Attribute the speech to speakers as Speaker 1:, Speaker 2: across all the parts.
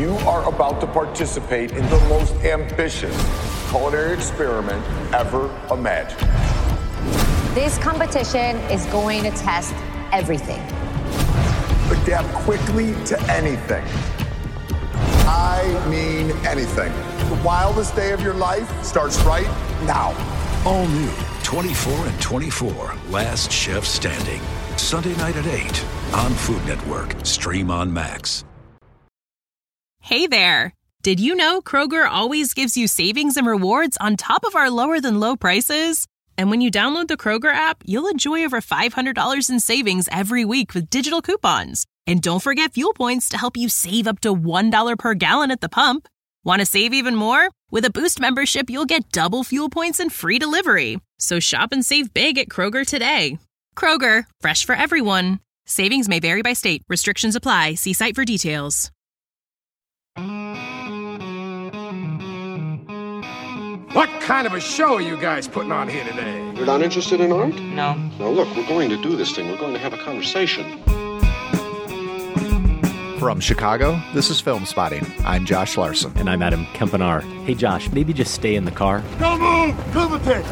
Speaker 1: You are about to participate in the most ambitious culinary experiment ever imagined.
Speaker 2: This competition is going to test everything.
Speaker 1: Adapt quickly to anything. I mean anything. The wildest day of your life starts right now.
Speaker 3: All new 24 and 24, Last Chef Standing. Sunday night at 8 on Food Network. Stream on Max.
Speaker 4: Hey there. Did you know Kroger always gives you savings and rewards on top of our lower-than-low prices? And when you download the Kroger app, you'll enjoy over $500 in savings every week with digital coupons. And don't forget fuel points to help you save up to $1 per gallon at the pump. Want to save even more? With a Boost membership, you'll get double fuel points and free delivery. So shop and save big at Kroger today. Kroger, fresh for everyone. Savings may vary by state. Restrictions apply. See site for details.
Speaker 5: What kind of a show are you guys putting on here today?
Speaker 6: You're not interested in art?
Speaker 7: No.
Speaker 6: Now look, we're going to do this thing. We're going to have a conversation.
Speaker 8: From Chicago, this is Film Spotting. I'm Josh Larson.
Speaker 9: And I'm Adam Kempenar. Hey, Josh, maybe just stay in the car.
Speaker 5: Don't move! Cúbete!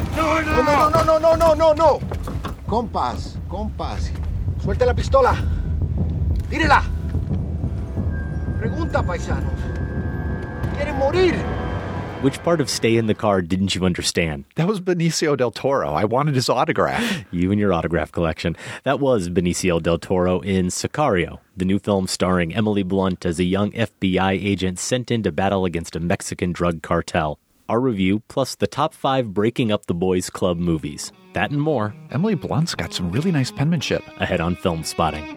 Speaker 10: No. Compas. Suelte la pistola. Tírela. Pregunta, paisanos. Quieren morir.
Speaker 9: Which part of stay in the car didn't you understand?
Speaker 8: That was Benicio del Toro. I wanted his autograph.
Speaker 9: You and your autograph collection. That was Benicio del Toro in Sicario, the new film starring Emily Blunt as a young FBI agent sent in to battle against a Mexican drug cartel. Our review, plus the top 5 Breaking Up the Boys Club movies. That and more.
Speaker 8: Emily Blunt's got some really nice penmanship.
Speaker 9: Ahead on Film Spotting.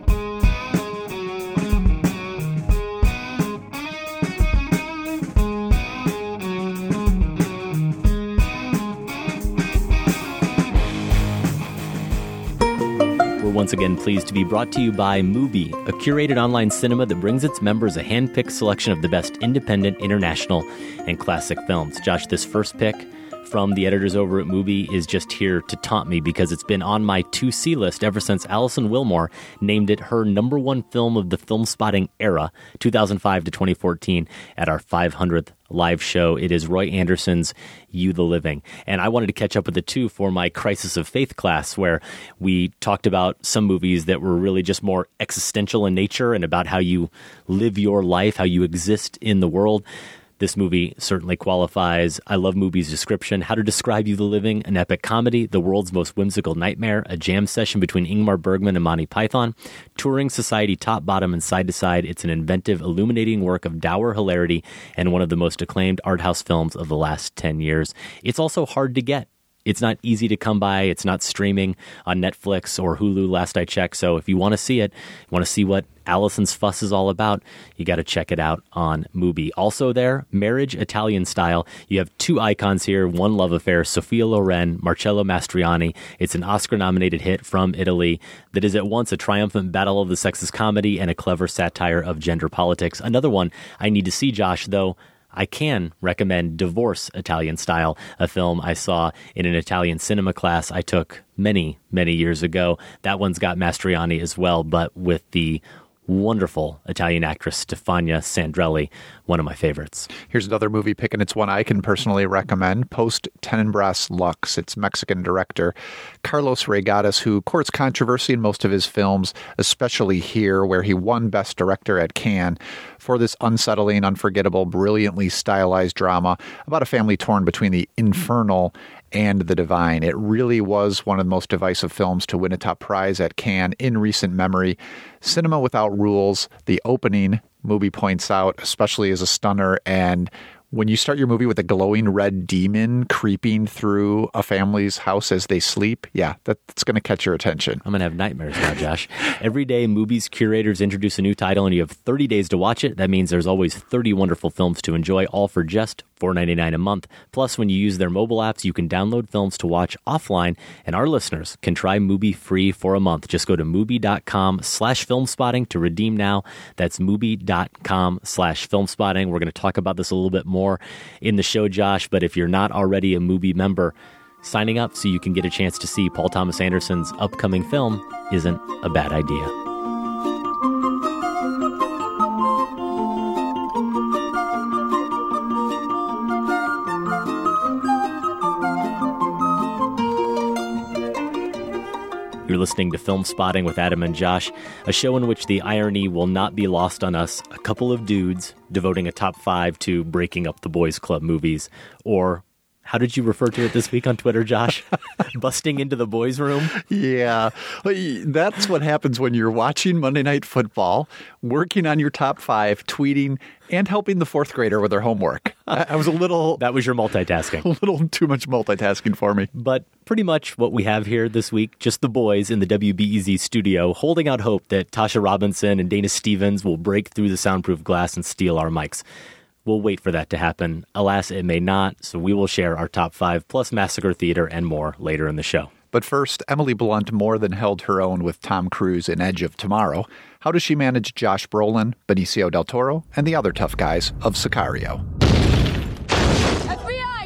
Speaker 9: Once again, pleased to be brought to you by Mubi, a curated online cinema that brings its members a hand-picked selection of the best independent, international, and classic films. Josh, this first pick from the editors over at Mubi is just here to taunt me because it's been on my to-see list ever since Alison Willmore named it her number 1 film of the Film Spotting era, 2005 to 2014, at our 500th live show. It is Roy Andersson's You the Living. And I wanted to catch up with it too for my Crisis of Faith class, where we talked about some movies that were really just more existential in nature and about how you live your life, how you exist in the world. This movie certainly qualifies. I love Mubi's description. How to describe You the Living: an epic comedy, the world's most whimsical nightmare, a jam session between Ingmar Bergman and Monty Python, touring society top, bottom, and side to side. It's an inventive, illuminating work of dour hilarity and one of the most acclaimed art house films of the last 10 years. It's also hard to get. It's not easy to come by. It's not streaming on Netflix or Hulu last I checked. So if you want to see it, you want to see what Alison's fuss is all about, you got to check it out on Mubi. Also there, Marriage Italian Style. You have 2 icons here, one love affair, Sophia Loren, Marcello Mastroianni. It's an Oscar-nominated hit from Italy that is at once a triumphant battle of the sexes comedy and a clever satire of gender politics. Another one I need to see, Josh, though. I can recommend Divorce Italian Style, a film I saw in an Italian cinema class I took many, many years ago. That one's got Mastroianni as well, but with the wonderful Italian actress Stefania Sandrelli, one of my favorites.
Speaker 8: Here's another movie pick, and it's one I can personally recommend, Post Tenebras Lux. It's Mexican director Carlos Regadas, who courts controversy in most of his films, especially here, where he won Best Director at Cannes for this unsettling, unforgettable, brilliantly stylized drama about a family torn between the infernal and the divine. It really was one of the most divisive films to win a top prize at Cannes in recent memory. Cinema Without Rules, the opening, Mubi points out, especially as a stunner, and when you start your movie with a glowing red demon creeping through a family's house as they sleep, yeah, that's going to catch your attention.
Speaker 9: I'm going to have nightmares now, Josh. Every day, Mubi's curators introduce a new title, and you have 30 days to watch it. That means there's always 30 wonderful films to enjoy, all for just $4.99 a month. Plus, when you use their mobile apps, you can download films to watch offline, and our listeners can try Mubi free for a month. Just go to Mubi.com/filmspotting to redeem now. That's Mubi.com/filmspotting. We're going to talk about this a little bit more in the show, Josh, but if you're not already a Mubi member, signing up so you can get a chance to see Paul Thomas Anderson's upcoming film isn't a bad idea. listening to Film Spotting with Adam and Josh, a show in which the irony will not be lost on us. A couple of dudes devoting a top 5 to breaking up the boys' club movies, or how did you refer to it this week on Twitter, Josh? Busting into the boys' room?
Speaker 8: Yeah, that's what happens when you're watching Monday Night Football, working on your top 5, tweeting, and helping the fourth grader with their homework. I was a little...
Speaker 9: That was your multitasking.
Speaker 8: A little too much multitasking for me.
Speaker 9: But pretty much what we have here this week, just the boys in the WBEZ studio holding out hope that Tasha Robinson and Dana Stevens will break through the soundproof glass and steal our mics. We'll wait for that to happen. Alas, it may not, so we will share our top 5 plus Massacre Theater and more later in the show.
Speaker 8: But first, Emily Blunt more than held her own with Tom Cruise in Edge of Tomorrow. How does she manage Josh Brolin, Benicio del Toro, and the other tough guys of Sicario?
Speaker 7: FBI!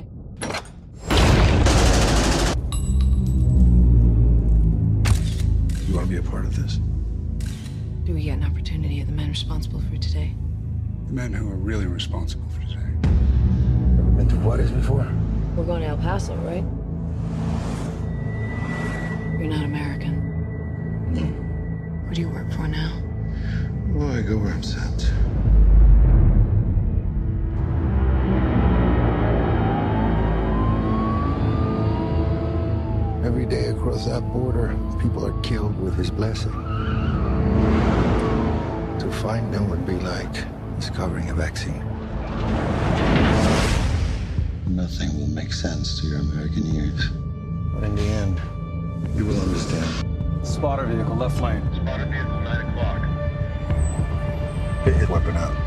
Speaker 11: You want to be a part of this?
Speaker 12: Do we get an opportunity at the men responsible for today?
Speaker 11: The men who are really responsible for today.
Speaker 10: Ever been to Juarez before?
Speaker 12: We're going to El Paso, right? You're not American.
Speaker 11: No.
Speaker 12: Where do you work for now?
Speaker 11: Well, I go where I'm sent.
Speaker 10: Every day across that border, people are killed with his blessing. To find them would be like discovering a vaccine.
Speaker 13: Nothing will make sense to your American ears.
Speaker 10: But in the end,
Speaker 13: you will understand.
Speaker 11: Spotter vehicle, left lane.
Speaker 13: Spotter vehicle, 9 o'clock.
Speaker 10: get his weapon out.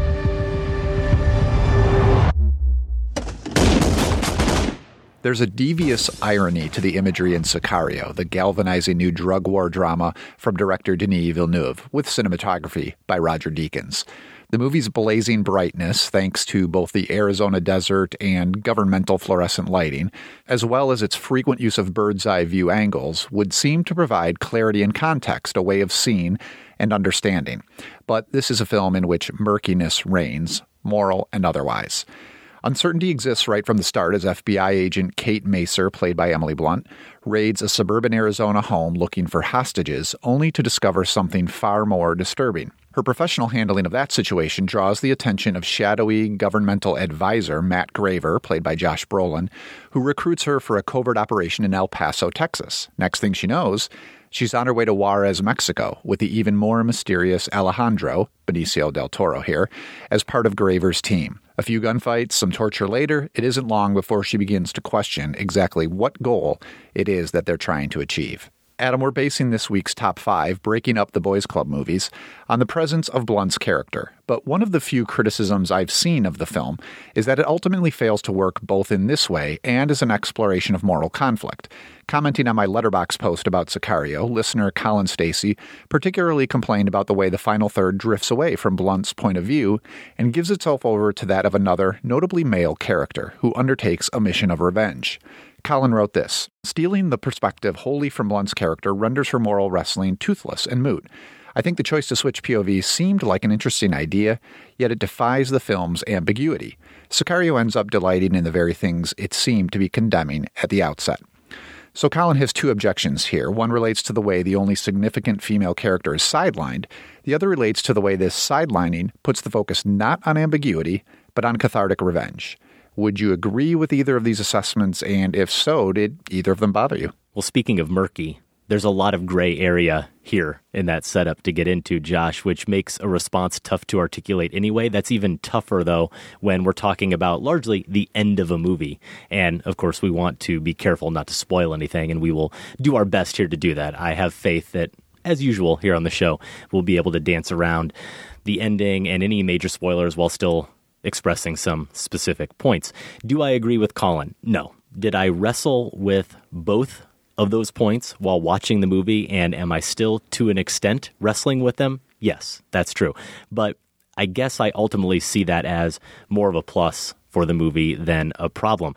Speaker 8: There's a devious irony to the imagery in Sicario, the galvanizing new drug war drama from director Denis Villeneuve, with cinematography by Roger Deakins. The movie's blazing brightness, thanks to both the Arizona desert and governmental fluorescent lighting, as well as its frequent use of bird's-eye view angles, would seem to provide clarity and context, a way of seeing and understanding. But this is a film in which murkiness reigns, moral and otherwise. Uncertainty exists right from the start as FBI agent Kate Macer, played by Emily Blunt, raids a suburban Arizona home looking for hostages, only to discover something far more disturbing. Her professional handling of that situation draws the attention of shadowy governmental advisor Matt Graver, played by Josh Brolin, who recruits her for a covert operation in El Paso, Texas. Next thing she knows, she's on her way to Juarez, Mexico, with the even more mysterious Alejandro, Benicio del Toro here, as part of Graver's team. A few gunfights, some torture later, it isn't long before she begins to question exactly what goal it is that they're trying to achieve. Adam, we're basing this week's Top 5, Breaking Up the Boys Club movies, on the presence of Blunt's character. But one of the few criticisms I've seen of the film is that it ultimately fails to work both in this way and as an exploration of moral conflict. Commenting on my Letterboxd post about Sicario, listener Colin Stacy particularly complained about the way the final third drifts away from Blunt's point of view and gives itself over to that of another, notably male character, who undertakes a mission of revenge. Colin wrote this: stealing the perspective wholly from Blunt's character renders her moral wrestling toothless and moot. I think the choice to switch POVs seemed like an interesting idea, yet it defies the film's ambiguity. Sicario ends up delighting in the very things it seemed to be condemning at the outset. So Colin has two objections here. One relates to the way the only significant female character is sidelined. The other relates to the way this sidelining puts the focus not on ambiguity, but on cathartic revenge. Would you agree with either of these assessments, and if so, did either of them bother you?
Speaker 9: Well, speaking of murky, there's a lot of gray area here in that setup to get into, Josh, which makes a response tough to articulate anyway. That's even tougher, though, when we're talking about largely the end of a movie. And, of course, we want to be careful not to spoil anything, and we will do our best here to do that. I have faith that, as usual here on the show, we'll be able to dance around the ending and any major spoilers while still expressing some specific points. Do I agree with Colin? No. Did I wrestle with both of those points while watching the movie, and am I still, to an extent, wrestling with them? Yes, that's true. But I guess I ultimately see that as more of a plus for the movie than a problem.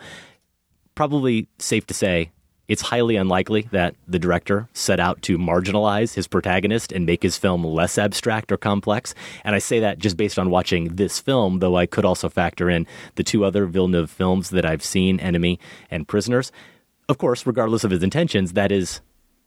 Speaker 9: Probably safe to say it's highly unlikely that the director set out to marginalize his protagonist and make his film less abstract or complex. And I say that just based on watching this film, though I could also factor in the two other Villeneuve films that I've seen, Enemy and Prisoners. Of course, regardless of his intentions, that is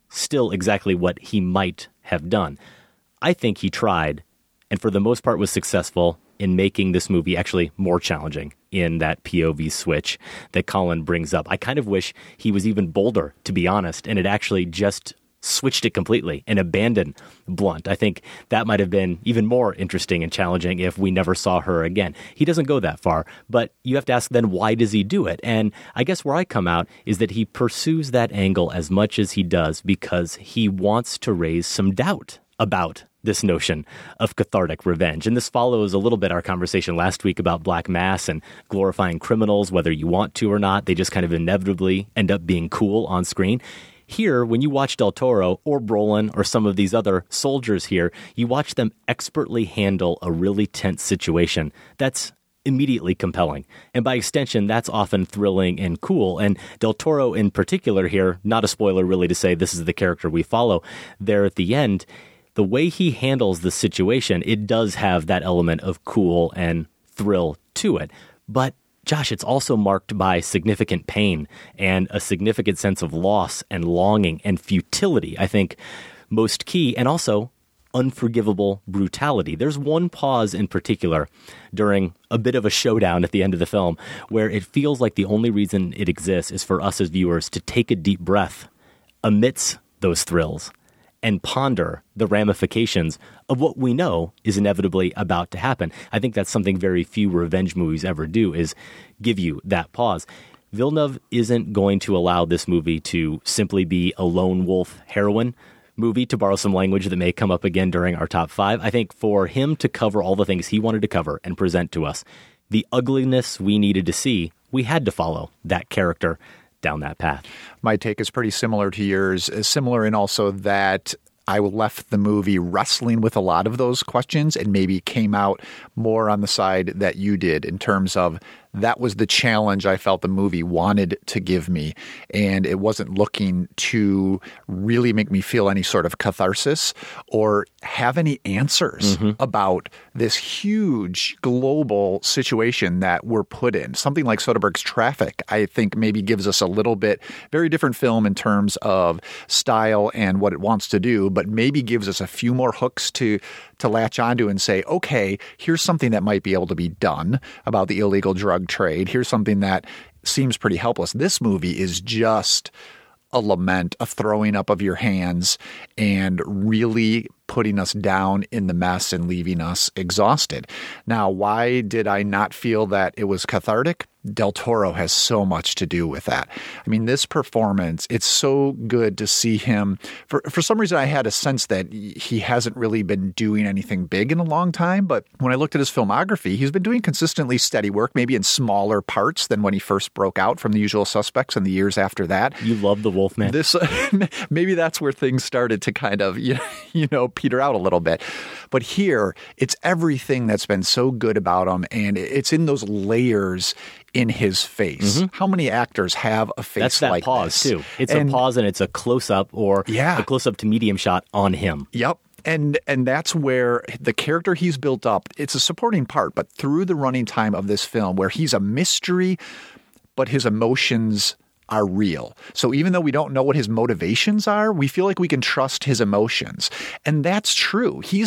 Speaker 9: still exactly what he might have done. I think he tried, and for the most part was successful in making this movie actually more challenging in that POV switch that Colin brings up. I kind of wish he was even bolder, to be honest, and it actually just switched it completely and abandoned Blunt. I think that might have been even more interesting and challenging if we never saw her again. He doesn't go that far, but you have to ask then, why does he do it? And I guess where I come out is that he pursues that angle as much as he does because he wants to raise some doubt about this notion of cathartic revenge. And this follows a little bit our conversation last week about Black Mass and glorifying criminals, whether you want to or not. They just kind of inevitably end up being cool on screen. Here, when you watch Del Toro or Brolin or some of these other soldiers here, you watch them expertly handle a really tense situation. That's immediately compelling. And by extension, that's often thrilling and cool. And Del Toro in particular here, not a spoiler really to say this is the character we follow, there at the end, the way he handles the situation, it does have that element of cool and thrill to it. But Josh, it's also marked by significant pain and a significant sense of loss and longing and futility, I think, most key, and also unforgivable brutality. There's one pause in particular during a bit of a showdown at the end of the film where it feels like the only reason it exists is for us as viewers to take a deep breath amidst those thrills and ponder the ramifications of what we know is inevitably about to happen. I think that's something very few revenge movies ever do, is give you that pause. Villeneuve isn't going to allow this movie to simply be a lone wolf heroine movie, to borrow some language that may come up again during our top 5. I think for him to cover all the things he wanted to cover and present to us, the ugliness we needed to see, we had to follow that character down that path.
Speaker 8: My take is pretty similar to yours, similar in also that I left the movie wrestling with a lot of those questions and maybe came out more on the side that you did in terms of that was the challenge I felt the movie wanted to give me. And it wasn't looking to really make me feel any sort of catharsis or have any answers about this huge global situation that we're put in. Something like Soderbergh's Traffic, I think, maybe gives us a little bit very different film in terms of style and what it wants to do, but maybe gives us a few more hooks to latch onto and say, okay, here's something that might be able to be done about the illegal drug trade. Here's something that seems pretty helpless. This movie is just a lament, a throwing up of your hands, and really putting us down in the mess and leaving us exhausted. Now, why did I not feel that it was cathartic? Del Toro has so much to do with that. I mean, this performance, it's so good to see him. For some reason, I had a sense that he hasn't really been doing anything big in a long time. But when I looked at his filmography, he's been doing consistently steady work, maybe in smaller parts than when he first broke out from The Usual Suspects and the years after that.
Speaker 9: You love The Wolfman.
Speaker 8: This maybe that's where things started to kind of, peter out a little bit. But here, it's everything that's been so good about him, and it's in those layers in his face. How many actors have a face
Speaker 9: That's that
Speaker 8: like
Speaker 9: pause,
Speaker 8: this?
Speaker 9: too. It's a pause, and it's a close-up or a close-up to medium shot on him.
Speaker 8: Yep. And that's where the character he's built up, it's a supporting part, but through the running time of this film, where he's a mystery, but his emotions are real. So even though we don't know what his motivations are, we feel like we can trust his emotions. And that's true. He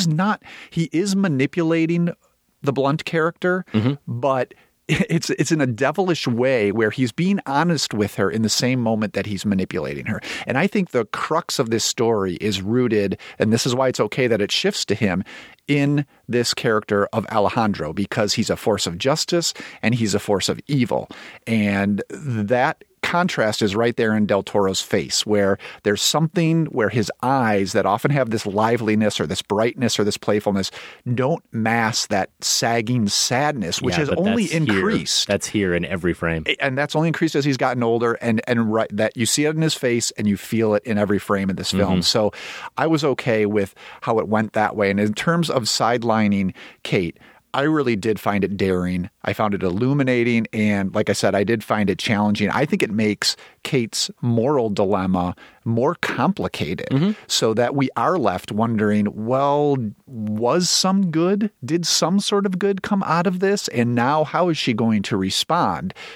Speaker 8: is manipulating the Blunt character, but it's in a devilish way where he's being honest with her in the same moment that he's manipulating her. And I think the crux of this story is rooted, and this is why it's okay that it shifts to him, in this character of Alejandro, because he's a force of justice and he's a force of evil. And that contrast is right there in Del Toro's face, where there's something where his eyes that often have this liveliness or this brightness or this playfulness don't mask that sagging sadness, which has only increased.
Speaker 9: That's here in every frame.
Speaker 8: And that's only increased as he's gotten older, and right, that you see it in his face and you feel it in every frame of this film. So I was okay with how it went that way. And in terms of sidelining Kate, I really did find it daring. I found it illuminating. And like I said, I did find it challenging. I think it makes Kate's moral dilemma more complicated so that we are left wondering, well, was some good? Did some sort of good come out of this? And now how is she going to respond?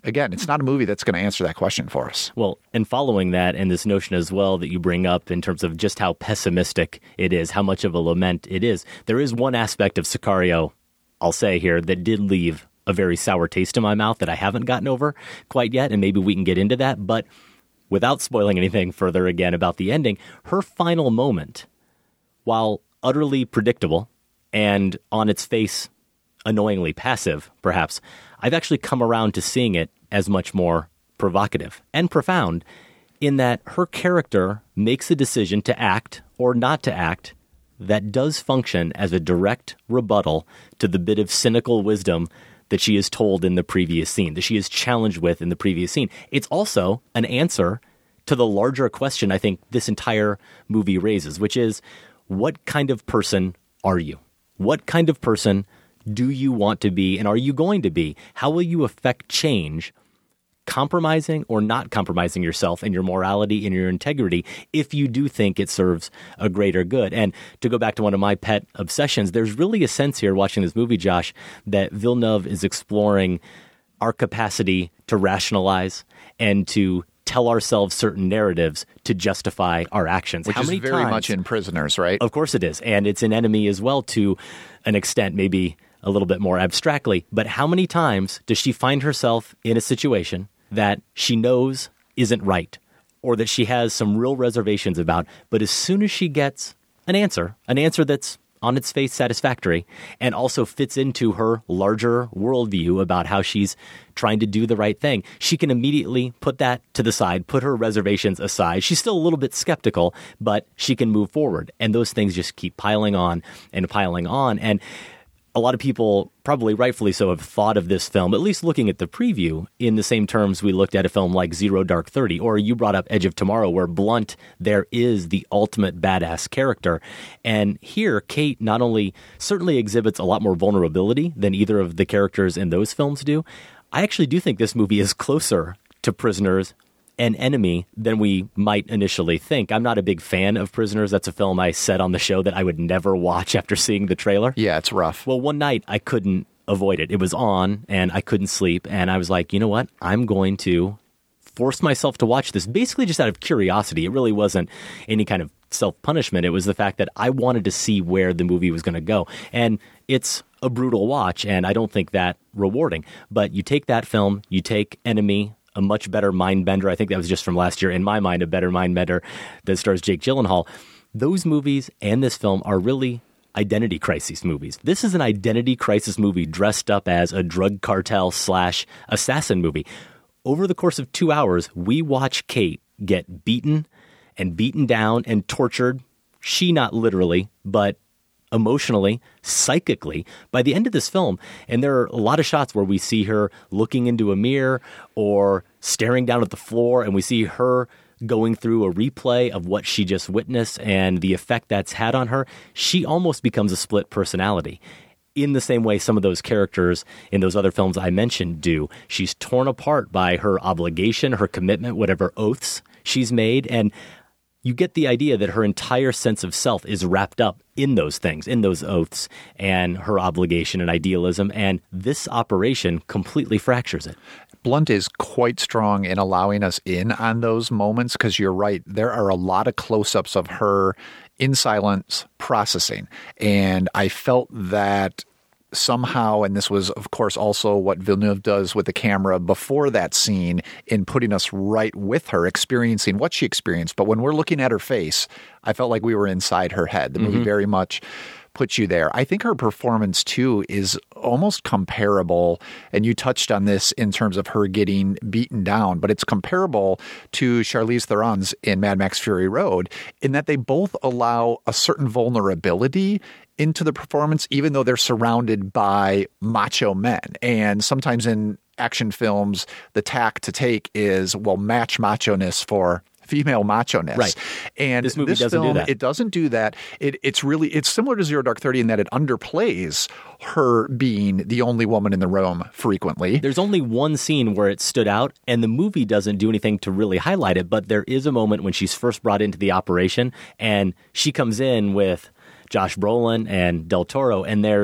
Speaker 8: again, it's not a movie that's going to answer that question for us.
Speaker 9: Well, and following that, and this notion as well that you bring up in terms of just how pessimistic it is, how much of a lament it is, there is one aspect of Sicario, I'll say here, that did leave a very sour taste in my mouth that I haven't gotten over quite yet, and maybe we can get into that. But without spoiling anything further again about the ending, her final moment, while utterly predictable and on its face annoyingly passive, perhaps, I've actually come around to seeing it as much more provocative and profound in that her character makes a decision to act or not to act that does function as a direct rebuttal to the bit of cynical wisdom that she is told in the previous scene, that she is challenged with in the previous scene. It's also an answer to the larger question I think this entire movie raises, which is, what kind of person are you? What kind of person do you want to be, and are you going to be? How will you affect change, compromising or not compromising yourself and your morality and your integrity if you do think it serves a greater good? And to go back to one of my pet obsessions, there's really a sense here watching this movie, Josh, that Villeneuve is exploring our capacity to rationalize and to tell ourselves certain narratives to justify our actions.
Speaker 8: Which is very much in Prisoners, right?
Speaker 9: Of course it is. And it's in Enemy as well to an extent, maybe a little bit more abstractly. But how many times does she find herself in a situation that she knows isn't right or that she has some real reservations about, but as soon as she gets an answer that's on its face satisfactory and also fits into her larger worldview about how she's trying to do the right thing, she can immediately put that to the side, put her reservations aside. She's still a little bit skeptical, but she can move forward. And those things just keep piling on and piling on. And a lot of people, probably rightfully so, have thought of this film, at least looking at the preview, in the same terms we looked at a film like Zero Dark 30, or you brought up Edge of Tomorrow, where Blunt there is the ultimate badass character. And here, Kate not only certainly exhibits a lot more vulnerability than either of the characters in those films do, I actually do think this movie is closer to Prisoners and Enemy than we might initially think. I'm not a big fan of Prisoners. That's a film I said on the show that I would never watch after seeing the trailer.
Speaker 8: Yeah, it's rough.
Speaker 9: Well, one night I couldn't avoid it. It was on and I couldn't sleep. And I was like, you know what? I'm going to force myself to watch this basically just out of curiosity. It really wasn't any kind of self-punishment. It was the fact that I wanted to see where the movie was going to go. And it's a brutal watch, and I don't think that rewarding. But you take that film, you take Enemy, a much better mind bender. I think that was just from last year. In my mind, a better mind bender that stars Jake Gyllenhaal. Those movies and this film are really identity crisis movies. This is an identity crisis movie dressed up as a drug cartel / assassin movie. Over the course of 2 hours, we watch Kate get beaten and beaten down and tortured. She not literally, but emotionally, psychically, by the end of this film. And there are a lot of shots where we see her looking into a mirror or staring down at the floor, and we see her going through a replay of what she just witnessed and the effect that's had on her. She almost becomes a split personality in the same way some of those characters in those other films I mentioned do. She's torn apart by her obligation, her commitment, whatever oaths she's made, and you get the idea that her entire sense of self is wrapped up in those things, in those oaths and her obligation and idealism. And this operation completely fractures it.
Speaker 8: Blunt is quite strong in allowing us in on those moments because you're right. There are a lot of close-ups of her in silence processing. And I felt that somehow, and this was, of course, also what Villeneuve does with the camera before that scene in putting us right with her, experiencing what she experienced. But when we're looking at her face, I felt like we were inside her head. The movie very much puts you there. I think her performance, too, is almost comparable, and you touched on this in terms of her getting beaten down, but it's comparable to Charlize Theron's in Mad Max Fury Road in that they both allow a certain vulnerability into the performance, even though they're surrounded by macho men. And sometimes in action films, the tack to take is, well, match macho-ness for female macho-ness.
Speaker 9: Right.
Speaker 8: And
Speaker 9: this movie doesn't do that.
Speaker 8: It doesn't do that. It's similar to Zero Dark 30 in that it underplays her being the only woman in the room frequently.
Speaker 9: There's only one scene where it stood out, and the movie doesn't do anything to really highlight it, but there is a moment when she's first brought into the operation, and she comes in with Josh Brolin and Del Toro, and there's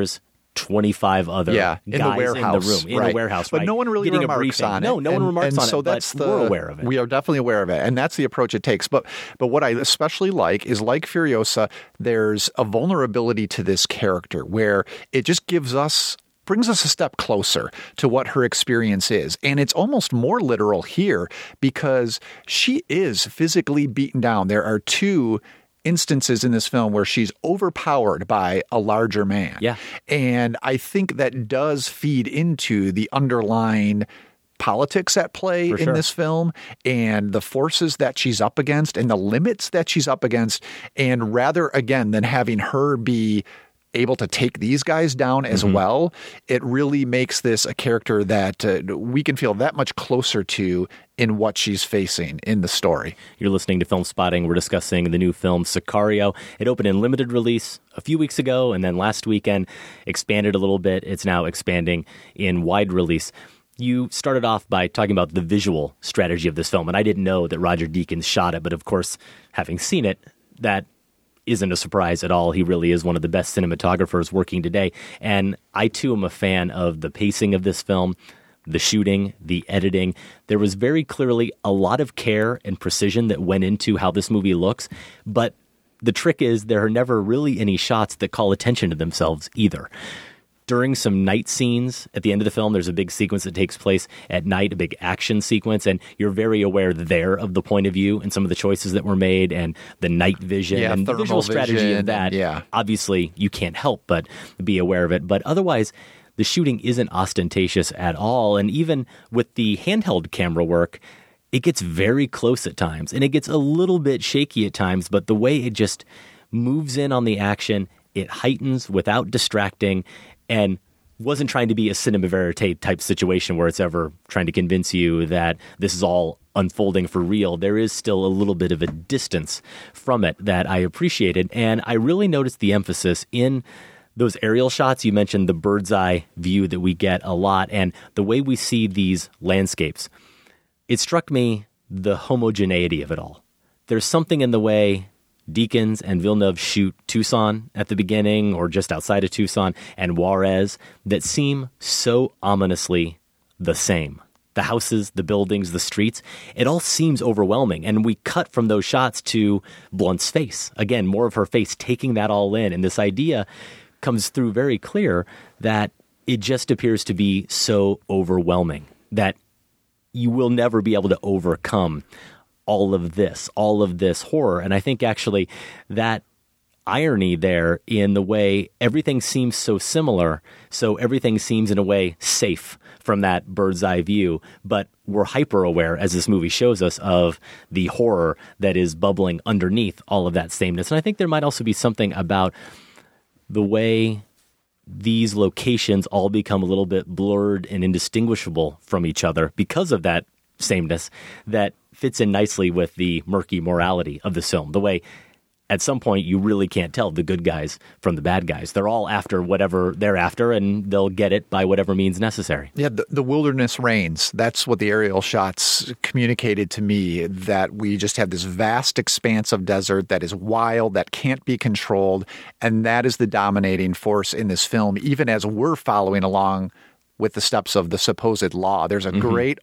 Speaker 9: 25 other guys
Speaker 8: in the warehouse,
Speaker 9: in the room, in a warehouse,
Speaker 8: but
Speaker 9: right?
Speaker 8: no one really
Speaker 9: Getting
Speaker 8: remarks on it.
Speaker 9: No one remarks on
Speaker 8: so
Speaker 9: it,
Speaker 8: that's
Speaker 9: but we're aware of it.
Speaker 8: We are definitely aware of it, and that's the approach it takes. But what I especially like is, like Furiosa, there's a vulnerability to this character where it just brings us a step closer to what her experience is. And it's almost more literal here because she is physically beaten down. There are two instances in this film where she's overpowered by a larger man.
Speaker 9: Yeah.
Speaker 8: And I think that does feed into the underlying politics at play in this film and the forces that she's up against and the limits that she's up against. And rather, again, than having her be able to take these guys down as well, it really makes this a character that we can feel that much closer to in what she's facing in the story.
Speaker 9: You're listening to Film Spotting. We're discussing the new film Sicario. It opened in limited release a few weeks ago, and then last weekend expanded a little bit. It's now expanding in wide release. You started off by talking about the visual strategy of this film, and I didn't know that Roger Deakins shot it, but of course, having seen it, that isn't a surprise at all. He really is one of the best cinematographers working today. And I, too, am a fan of the pacing of this film, the shooting, the editing. There was very clearly a lot of care and precision that went into how this movie looks. But the trick is there are never really any shots that call attention to themselves either. During some night scenes at the end of the film, there's a big sequence that takes place at night, a big action sequence, and you're very aware there of the point of view and some of the choices that were made and the night vision and the visual strategy of that. Obviously, you can't help but be aware of it. But otherwise, the shooting isn't ostentatious at all. And even with the handheld camera work, it gets very close at times, and it gets a little bit shaky at times, but the way it just moves in on the action, it heightens without distracting, and wasn't trying to be a cinema verite type situation where it's ever trying to convince you that this is all unfolding for real. There is still a little bit of a distance from it that I appreciated, and I really noticed the emphasis in those aerial shots. You mentioned the bird's eye view that we get a lot, and the way we see these landscapes. It struck me the homogeneity of it all. There's something in the way Deakins and Villeneuve shoot Tucson at the beginning or just outside of Tucson and Juarez that seem so ominously the same. The houses, the buildings, the streets, it all seems overwhelming. And we cut from those shots to Blunt's face. Again, more of her face taking that all in. And this idea comes through very clear that it just appears to be so overwhelming that you will never be able to overcome all of this horror. And I think actually that irony there in the way everything seems so similar, so everything seems in a way safe from that bird's eye view, but we're hyper aware, as this movie shows us, of the horror that is bubbling underneath all of that sameness. And I think there might also be something about the way these locations all become a little bit blurred and indistinguishable from each other because of that sameness that fits in nicely with the murky morality of the film. The way at some point you really can't tell the good guys from the bad guys. They're all after whatever they're after, and they'll get it by whatever means necessary.
Speaker 8: Yeah, the wilderness reigns. That's what the aerial shots communicated to me, that we just have this vast expanse of desert that is wild, that can't be controlled, and that is the dominating force in this film, even as we're following along with the steps of the supposed law. There's a great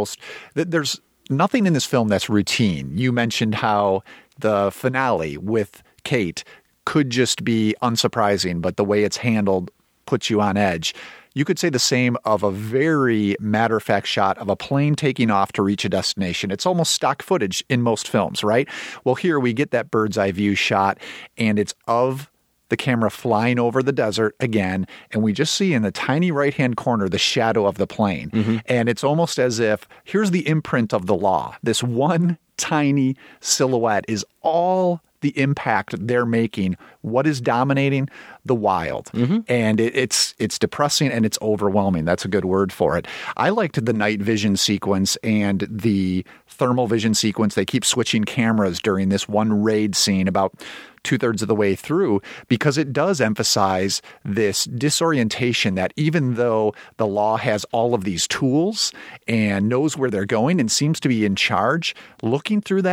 Speaker 8: there's nothing in this film that's routine. You mentioned how the finale with Kate could just be unsurprising, but the way it's handled puts you on edge. You could say the same of a very matter-of-fact shot of a plane taking off to reach a destination. It's almost stock footage in most films, right? Well, here we get that bird's eye view shot, and it's of the camera flying over the desert again, and we just see in the tiny right-hand corner the shadow of the plane. And it's almost as if, here's the imprint of the law. This one tiny silhouette is all the impact they're making. What is dominating? The wild. And it's depressing and it's overwhelming. That's a good word for it. I liked the night vision sequence and the thermal vision sequence. They keep switching cameras during this one raid scene about 2/3 of the way through, because it does emphasize this disorientation that even though the law has all of these tools and knows where they're going and seems to be in charge, looking through that,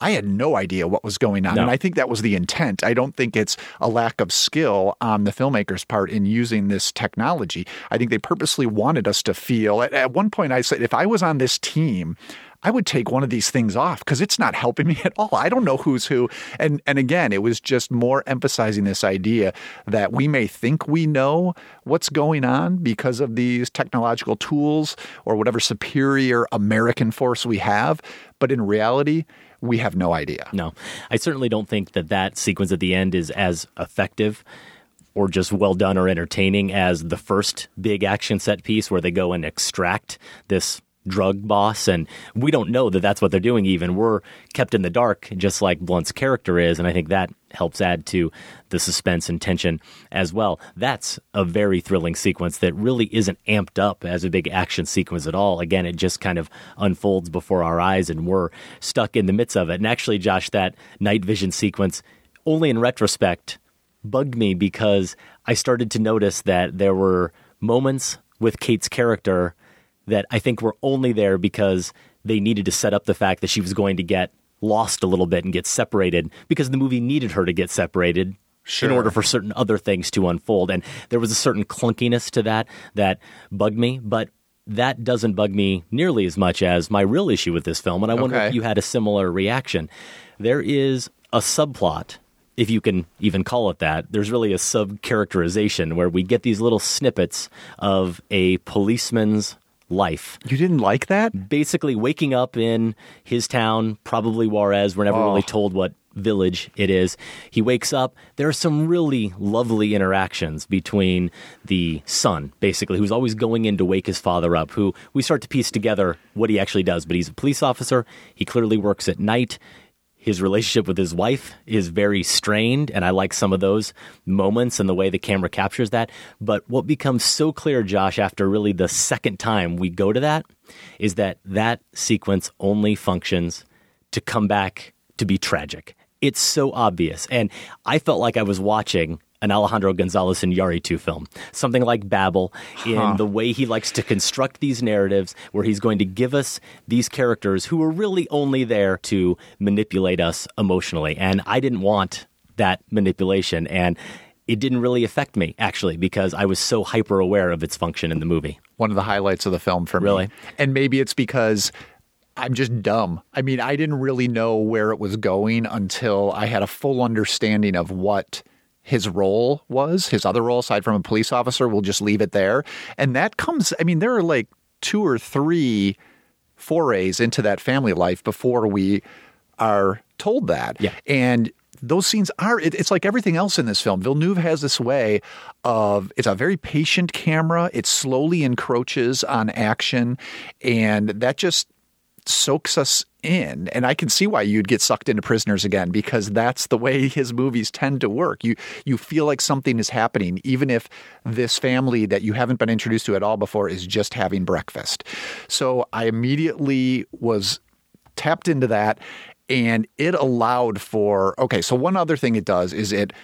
Speaker 8: I had no idea what was going on.
Speaker 9: No.
Speaker 8: And I think that was the intent. I don't think it's a lack of skill on the filmmaker's part in using this technology. I think they purposely wanted us to feel. At one point I said, if I was on this team, I would take one of these things off because it's not helping me at all. I don't know who's who. And again, it was just more emphasizing this idea that we may think we know what's going on because of these technological tools or whatever superior American force we have. But in reality, we have no idea.
Speaker 9: No, I certainly don't think that sequence at the end is as effective or just well done or entertaining as the first big action set piece where they go and extract this drug boss, and we don't know that that's what they're doing even. We're kept in the dark, just like Blunt's character is, and I think that helps add to the suspense and tension as well. That's a very thrilling sequence that really isn't amped up as a big action sequence at all. Again, it just kind of unfolds before our eyes, and we're stuck in the midst of it. And actually, Josh, that night vision sequence, only in retrospect, bugged me because I started to notice that there were moments with Kate's character that I think were only there because they needed to set up the fact that she was going to get lost a little bit and get separated because the movie needed her to get separated in order for certain other things to unfold. And there was a certain clunkiness to that bugged me, but that doesn't bug me nearly as much as my real issue with this film. And I wonder if you had a similar reaction. There is a subplot, if you can even call it that. There's really a sub-characterization where we get these little snippets of a policeman's life.
Speaker 8: You didn't like that?
Speaker 9: Basically waking up in his town, probably Juarez. We're never really told what village it is. He wakes up. There are some really lovely interactions between the son, basically, who's always going in to wake his father up, who we start to piece together what he actually does. But he's a police officer. He clearly works at night. His relationship with his wife is very strained, and I like some of those moments and the way the camera captures that. But what becomes so clear, Josh, after really the second time we go to that, is that sequence only functions to come back to be tragic. It's so obvious. And I felt like I was watching an Alejandro Gonzalez Iñárritu film, something like Babel, in the way he likes to construct these narratives where he's going to give us these characters who are really only there to manipulate us emotionally. And I didn't want that manipulation, and it didn't really affect me, actually, because I was so hyper aware of its function in the movie.
Speaker 8: One of the highlights of the film for me.
Speaker 9: Really?
Speaker 8: And maybe it's because I'm just dumb. I mean, I didn't really know where it was going until I had a full understanding of what his role was, his other role aside from a police officer. We'll just leave it there. And that comes, I mean, there are like 2 or 3 forays into that family life before we are told that.
Speaker 9: Yeah.
Speaker 8: And those scenes are, it's like everything else in this film. Villeneuve has this way of, it's a very patient camera. It slowly encroaches on action, and that just soaks us in. And I can see why you'd get sucked into Prisoners again, because that's the way his movies tend to work. You feel like something is happening, even if this family that you haven't been introduced to at all before is just having breakfast. So I immediately was tapped into that, and it allowed for, okay, so one other thing it does is it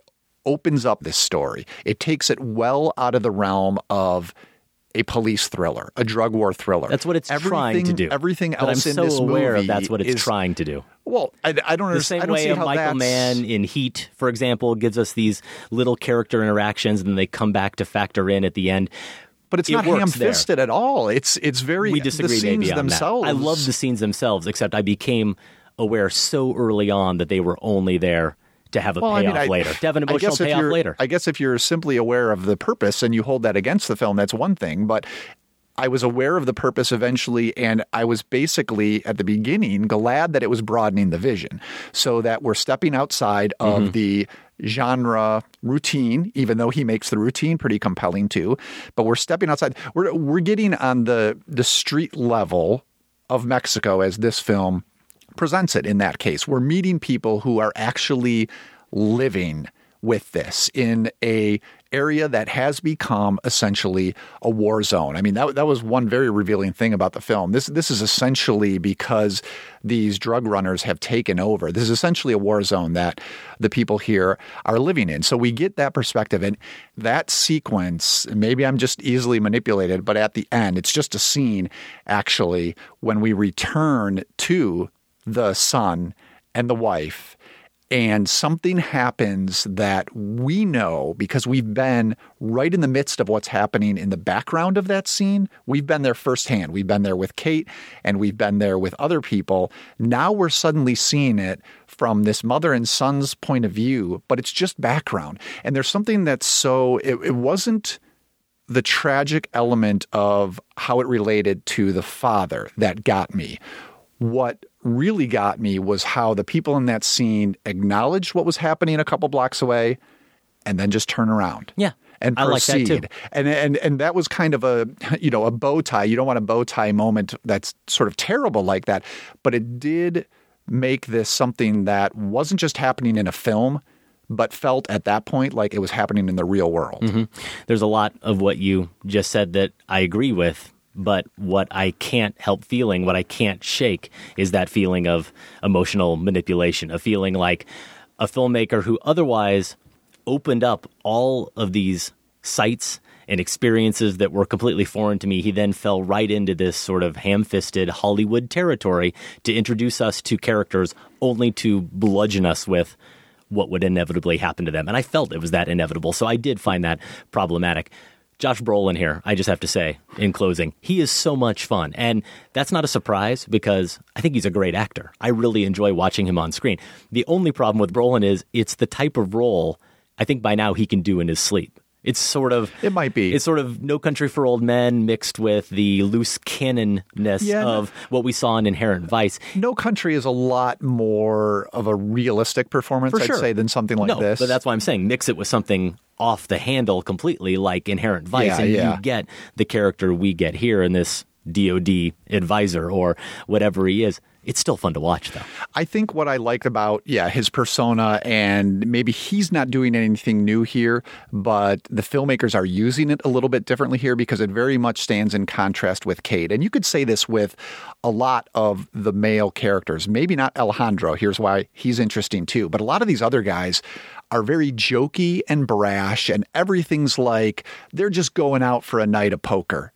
Speaker 8: opens up this story. It takes it well out of the realm of a police thriller, a drug war thriller.
Speaker 9: That's what it's trying to do.
Speaker 8: Everything else in
Speaker 9: I'm
Speaker 8: this
Speaker 9: so aware
Speaker 8: movie
Speaker 9: of that's what it's trying to do.
Speaker 8: Well, I don't understand.
Speaker 9: The same way Michael Mann in Heat, for example, gives us these little character interactions, and then they come back to factor in at the end.
Speaker 8: But it's not ham-fisted at all. It's very,
Speaker 9: we disagree,
Speaker 8: the scenes
Speaker 9: maybe on
Speaker 8: themselves.
Speaker 9: That. I love the scenes themselves, except I became aware so early on that they were only there to have a payoff later, to have an emotional payoff later.
Speaker 8: I guess if you're simply aware of the purpose and you hold that against the film, that's one thing. But I was aware of the purpose eventually, and I was basically, at the beginning, glad that it was broadening the vision so that we're stepping outside of the genre routine, even though he makes the routine pretty compelling too. But we're stepping outside. We're getting on the street level of Mexico as this film presents it in that case. We're meeting people who are actually living with this in a area that has become essentially a war zone. I mean, that was one very revealing thing about the film. This is essentially because these drug runners have taken over. This is essentially a war zone that the people here are living in. So we get that perspective. And that sequence, maybe I'm just easily manipulated, but at the end, it's just a scene, actually, when we return to the son and the wife, and something happens that we know because we've been right in the midst of what's happening in the background of that scene. We've been there firsthand. We've been there with Kate, and we've been there with other people. Now we're suddenly seeing it from this mother and son's point of view, but it's just background. And there's something that's so it wasn't the tragic element of how it related to the father that got me. What really got me was how the people in that scene acknowledged what was happening a couple blocks away and then just turn around.
Speaker 9: Yeah.
Speaker 8: And proceed. I like that too. And that was kind of a bow tie. You don't want a bow tie moment that's sort of terrible like that. But it did make this something that wasn't just happening in a film, but felt at that point like it was happening in the real world.
Speaker 9: Mm-hmm. There's a lot of what you just said that I agree with. But what I can't help feeling, what I can't shake, is that feeling of emotional manipulation, a feeling like a filmmaker who otherwise opened up all of these sights and experiences that were completely foreign to me. He then fell right into this sort of ham-fisted Hollywood territory to introduce us to characters only to bludgeon us with what would inevitably happen to them. And I felt it was that inevitable. So I did find that problematic. Josh Brolin here, I just have to say, in closing, he is so much fun. And that's not a surprise because I think he's a great actor. I really enjoy watching him on screen. The only problem with Brolin is it's the type of role I think by now he can do in his sleep. It's sort of...
Speaker 8: It might be.
Speaker 9: It's sort of No Country for Old Men mixed with the loose cannonness of what we saw in Inherent Vice.
Speaker 8: No Country is a lot more of a realistic performance, I'd say, than something like this.
Speaker 9: But that's why I'm saying mix it with something off the handle completely like Inherent Vice, you get the character we get here in this DOD advisor or whatever he is. It's still fun to watch, though.
Speaker 8: I think what I like about, his persona, and maybe he's not doing anything new here, but the filmmakers are using it a little bit differently here because it very much stands in contrast with Kate. And you could say this with a lot of the male characters. Maybe not Alejandro. Here's why he's interesting, too. But a lot of these other guys are very jokey and brash, and everything's like they're just going out for a night of poker,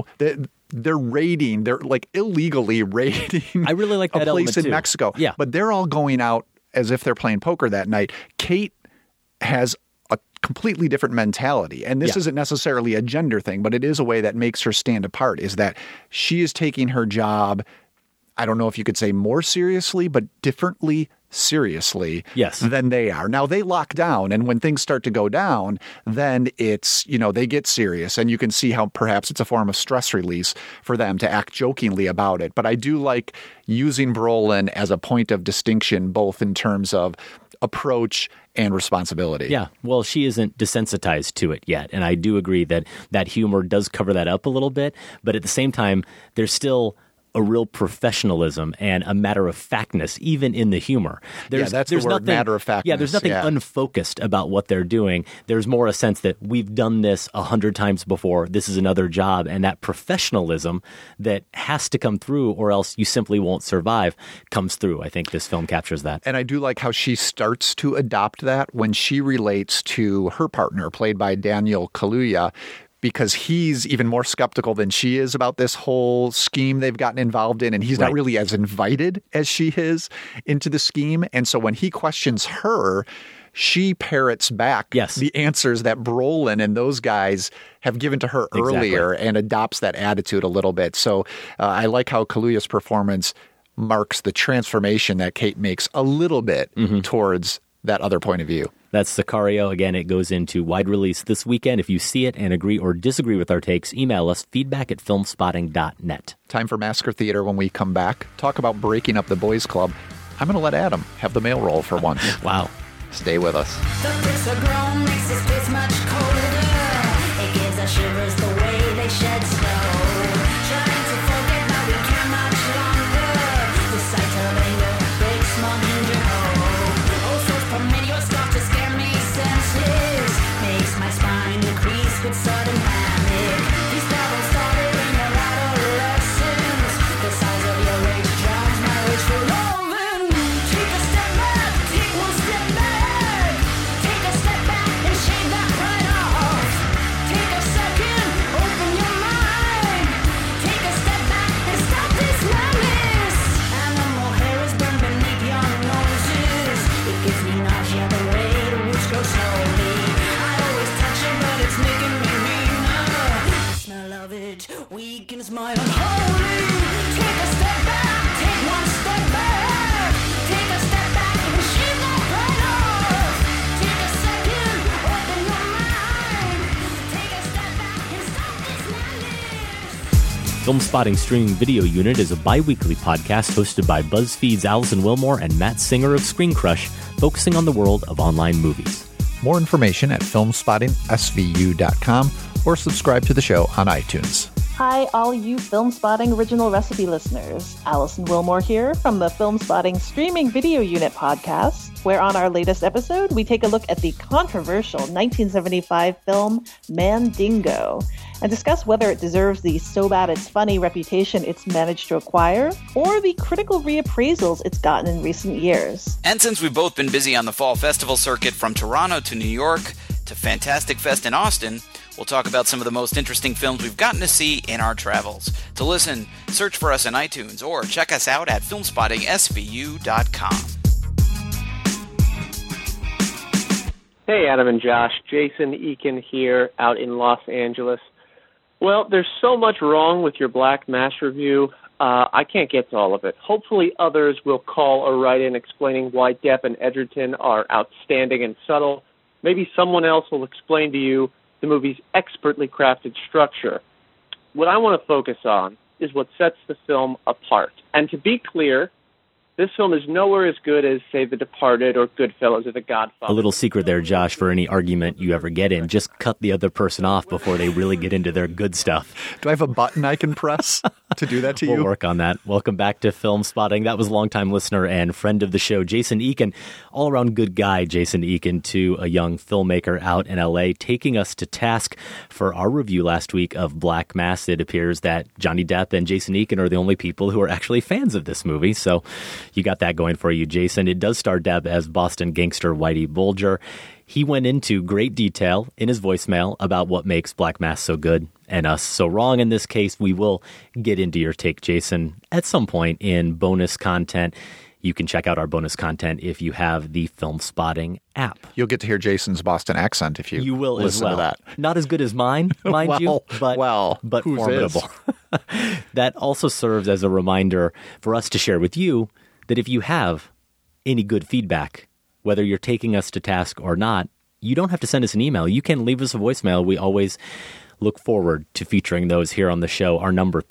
Speaker 8: They're raiding, they're like illegally raiding
Speaker 9: I really like that
Speaker 8: a place in
Speaker 9: too.
Speaker 8: Mexico.
Speaker 9: Yeah.
Speaker 8: But they're all going out as if they're playing poker that night. Kate has a completely different mentality. And this isn't necessarily a gender thing, but it is a way that makes her stand apart, is that she is taking her job, I don't know if you could say more seriously, but differently seriously than they are. Now they lock down, and when things start to go down, then it's, they get serious, and you can see how perhaps it's a form of stress release for them to act jokingly about it. But I do like using Brolin as a point of distinction, both in terms of approach and responsibility.
Speaker 9: Yeah, well, she isn't desensitized to it yet, and I do agree that that humor does cover that up a little bit, but at the same time, there's still a real professionalism and a matter-of-factness, even in the humor.
Speaker 8: That's the word,
Speaker 9: nothing,
Speaker 8: matter-of-factness.
Speaker 9: Yeah, there's nothing unfocused about what they're doing. There's more a sense that we've done this 100 times before. This is another job. And that professionalism that has to come through or else you simply won't survive comes through. I think this film captures that.
Speaker 8: And I do like how she starts to adopt that when she relates to her partner, played by Daniel Kaluuya, because he's even more skeptical than she is about this whole scheme they've gotten involved in. And he's not really as invited as she is into the scheme. And so when he questions her, she parrots back the answers that Brolin and those guys have given to her earlier and adopts that attitude a little bit. So I like how Kaluuya's performance marks the transformation that Kate makes a little bit towards that other point of view.
Speaker 9: That's Sicario. Again, it goes into wide release this weekend. If you see it and agree or disagree with our takes, email us feedback@filmspotting.net.
Speaker 8: Time for Massacre Theater when we come back. Talk about breaking up the boys club. I'm going to let Adam have the male role for once.
Speaker 9: Wow.
Speaker 8: Stay with us.
Speaker 7: The bricks are grown, makes the space much colder. It gives us shivers the way they shed snow. Trying to forget, but we can't much longer. The sight of anger breaks my injured hope. All sorts from your stuff to scare me senses. Makes my spine decrease with sudden panic. These problems started in your adolescence. The size of your rage drowns my rage for loving. Take a step back, take one step back. Take a step back and shake that pride off. Take a second, open your mind. savage, weak and smile unholy. Take a step back, take one step back. Take a step back and shake that pride off. Take a second, open your mind. Take a step back and stop this madness.
Speaker 9: Film Spotting Streaming Video Unit is a bi-weekly podcast hosted by BuzzFeed's Allison Wilmore and Matt Singer of Screen Crush, focusing on the world of online movies.
Speaker 8: More information at filmspottingsvu.com or subscribe to the show on iTunes.
Speaker 14: Hi, all you Film Spotting Original Recipe listeners. Allison Wilmore here from the Film Spotting Streaming Video Unit podcast, where on our latest episode, we take a look at the controversial 1975 film Mandingo and discuss whether it deserves the so bad it's funny reputation it's managed to acquire or the critical reappraisals it's gotten in recent years.
Speaker 15: And since we've both been busy on the fall festival circuit from Toronto to New York to Fantastic Fest in Austin, we'll talk about some of the most interesting films we've gotten to see in our travels. To listen, search for us on iTunes or check us out at filmspottingsvu.com.
Speaker 16: Hey, Adam and Josh. Jason Eakin here out in Los Angeles. Well, there's so much wrong with your Black Mass review. I can't get to all of it. Hopefully others will call or write in explaining why Depp and Edgerton are outstanding and subtle. Maybe someone else will explain to you the movie's expertly crafted structure. What I want to focus on is what sets the film apart. And to be clear, this film is nowhere as good as, say, The Departed or Goodfellas or The Godfather.
Speaker 9: A little secret there, Josh, for any argument you ever get in. Just cut the other person off before they really get into their good stuff.
Speaker 8: Do I have a button I can press to do that to you?
Speaker 9: We'll work on that. Welcome back to Film Spotting. That was longtime listener and friend of the show, Jason Eakin. All-around good guy, Jason Eakin, to a young filmmaker out in L.A., taking us to task for our review last week of Black Mass. It appears that Johnny Depp and Jason Eakin are the only people who are actually fans of this movie, so you got that going for you, Jason. It does star Depp as Boston gangster Whitey Bulger. He went into great detail in his voicemail about what makes Black Mass so good and us so wrong. In this case, we will get into your take, Jason, at some point in bonus content. You can check out our bonus content if you have the Film Spotting app.
Speaker 8: You'll get to hear Jason's Boston accent if you
Speaker 9: will
Speaker 8: listen
Speaker 9: as well.
Speaker 8: to that.
Speaker 9: Not as good as mine, mind you, but formidable. That also serves as a reminder for us to share with you that if you have any good feedback, whether you're taking us to task or not, you don't have to send us an email. You can leave us a voicemail. We always look forward to featuring those here on the show. Our number,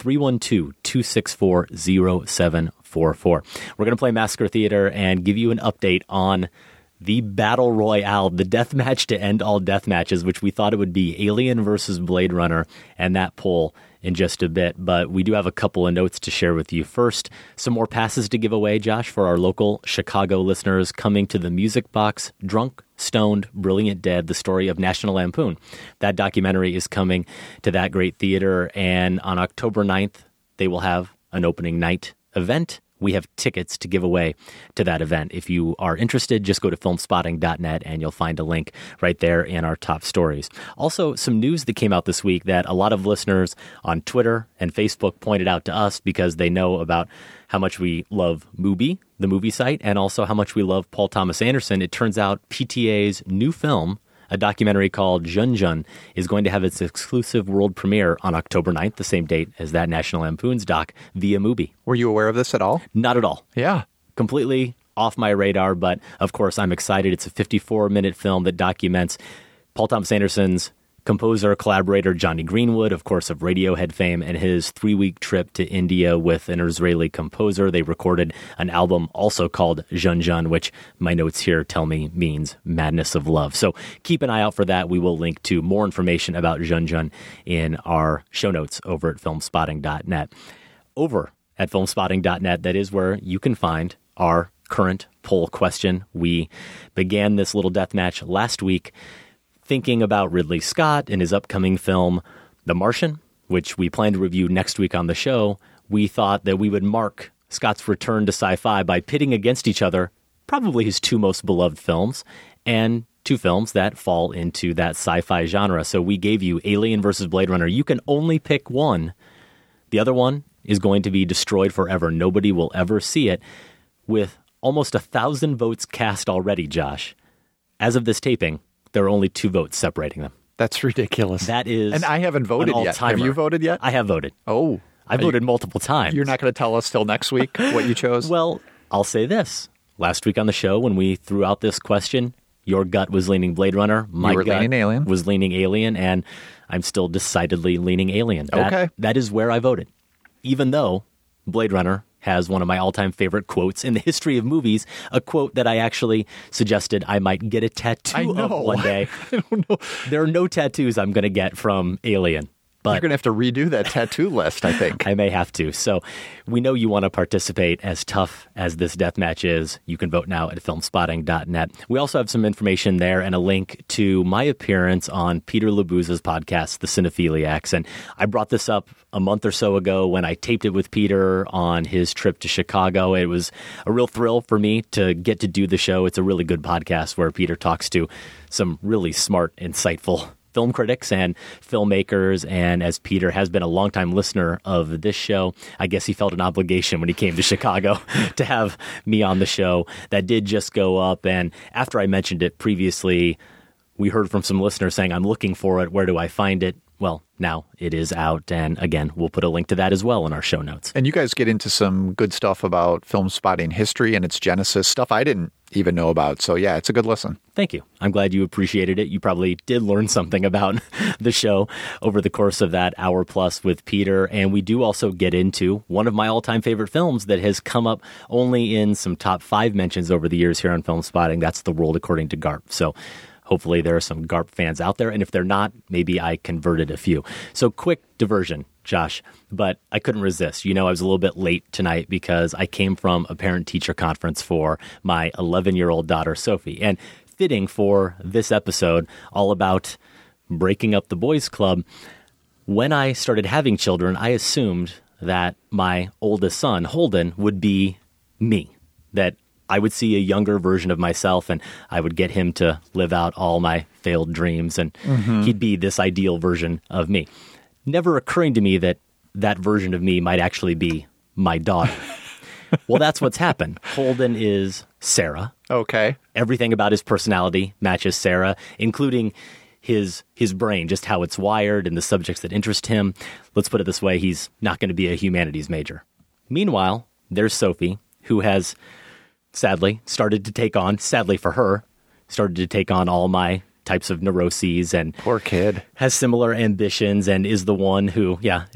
Speaker 9: 312-264-0744. We're going to play Massacre Theater and give you an update on the Battle Royale, the death match to end all death matches, which we thought it would be Alien versus Blade Runner, and that poll in just a bit. But we do have a couple of notes to share with you. First, some more passes to give away, Josh, for our local Chicago listeners coming to the Music Box, Drunk, Stoned, Brilliant Dead, the story of National Lampoon. That documentary is coming to that great theater, and on October 9th, they will have an opening night event. We have tickets to give away to that event. If you are interested, just go to filmspotting.net and you'll find a link right there in our top stories. Also, some news that came out this week that a lot of listeners on Twitter and Facebook pointed out to us because they know about how much we love Mubi, the movie site, and also how much we love Paul Thomas Anderson. It turns out PTA's new film, a documentary called Jun Jun, is going to have its exclusive world premiere on October 9th, the same date as that National Lampoon's doc, via Mubi.
Speaker 8: Were you aware of this at all?
Speaker 9: Not at all.
Speaker 8: Yeah.
Speaker 9: Completely off my radar, but of course I'm excited. It's a 54-minute film that documents Paul Thomas Anderson's composer, collaborator Johnny Greenwood, of course, of Radiohead fame, and his 3-week trip to India with an Israeli composer. They recorded an album also called Jun Jun, which my notes here tell me means madness of love. So keep an eye out for that. We will link to more information about Jun Jun in our show notes over at filmspotting.net. Over at filmspotting.net, that is where you can find our current poll question. We began this little death match last week thinking about Ridley Scott and his upcoming film, The Martian, which we plan to review next week on the show. We thought that we would mark Scott's return to sci-fi by pitting against each other probably his two most beloved films and two films that fall into that sci-fi genre. So we gave you Alien versus Blade Runner. You can only pick one. The other one is going to be destroyed forever. Nobody will ever see it. With almost 1,000 votes cast already, Josh. As of this taping, there are only 2 votes separating them.
Speaker 8: That's ridiculous.
Speaker 9: That is,
Speaker 8: and I haven't voted yet. Have you voted yet?
Speaker 9: I have voted.
Speaker 8: Oh,
Speaker 9: I voted multiple times.
Speaker 8: You're not going to tell us till next week what you chose?
Speaker 9: Well, I'll say this. Last week on the show, when we threw out this question, your gut was leaning Blade Runner. My gut
Speaker 8: leaning Alien.
Speaker 9: Was leaning Alien, and I'm still decidedly leaning Alien.
Speaker 8: Okay.
Speaker 9: That is where I voted. Even though Blade Runner has one of my all-time favorite quotes in the history of movies, a quote that I actually suggested I might get a tattoo of one day.
Speaker 8: I don't know.
Speaker 9: There are no tattoos I'm going to get from Alien. But
Speaker 8: you're going to have to redo that tattoo list, I think.
Speaker 9: I may have to. So we know you want to participate. As tough as this death match is, you can vote now at filmspotting.net. We also have some information there and a link to my appearance on Peter Labuza's podcast, The Cinephiliacs. And I brought this up a month or so ago when I taped it with Peter on his trip to Chicago. It was a real thrill for me to get to do the show. It's a really good podcast where Peter talks to some really smart, insightful film critics and filmmakers, and as Peter has been a longtime listener of this show, I guess he felt an obligation when he came to Chicago to have me on the show. That did just go up, and after I mentioned it previously, we heard from some listeners saying, I'm looking for it, where do I find it? Well, now it is out, and again, we'll put a link to that as well in our show notes.
Speaker 8: And you guys get into some good stuff about Film Spotting history and its genesis, stuff I didn't even know about. So yeah, it's a good listen.
Speaker 9: Thank you. I'm glad you appreciated it. You probably did learn something about the show over the course of that hour plus with Peter. And we do also get into one of my all-time favorite films that has come up only in some top 5 mentions over the years here on Film Spotting. That's The World According to Garp. So hopefully there are some Garp fans out there. And if they're not, maybe I converted a few. So quick diversion, Josh, but I couldn't resist. You know, I was a little bit late tonight because I came from a parent-teacher conference for my 11-year-old daughter, Sophie. And fitting for this episode, all about breaking up the boys' club, when I started having children, I assumed that my oldest son, Holden, would be me, that I would see a younger version of myself and I would get him to live out all my failed dreams and he'd be this ideal version of me. Never occurring to me that that version of me might actually be my daughter. Well, that's what's happened. Holden is Sarah.
Speaker 8: Okay.
Speaker 9: Everything about his personality matches Sarah, including his brain, just how it's wired and the subjects that interest him. Let's put it this way, he's not going to be a humanities major. Meanwhile, there's Sophie, who has sadly started to take on, sadly for her, started to take on all my types of neuroses and
Speaker 8: poor kid
Speaker 9: has similar ambitions and is the one who,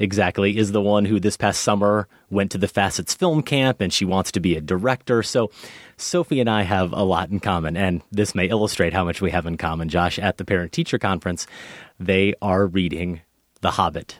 Speaker 9: is the one who this past summer went to the Facets Film Camp and she wants to be a director. So Sophie and I have a lot in common, and this may illustrate how much we have in common, Josh. At the parent-teacher conference, they are reading The Hobbit.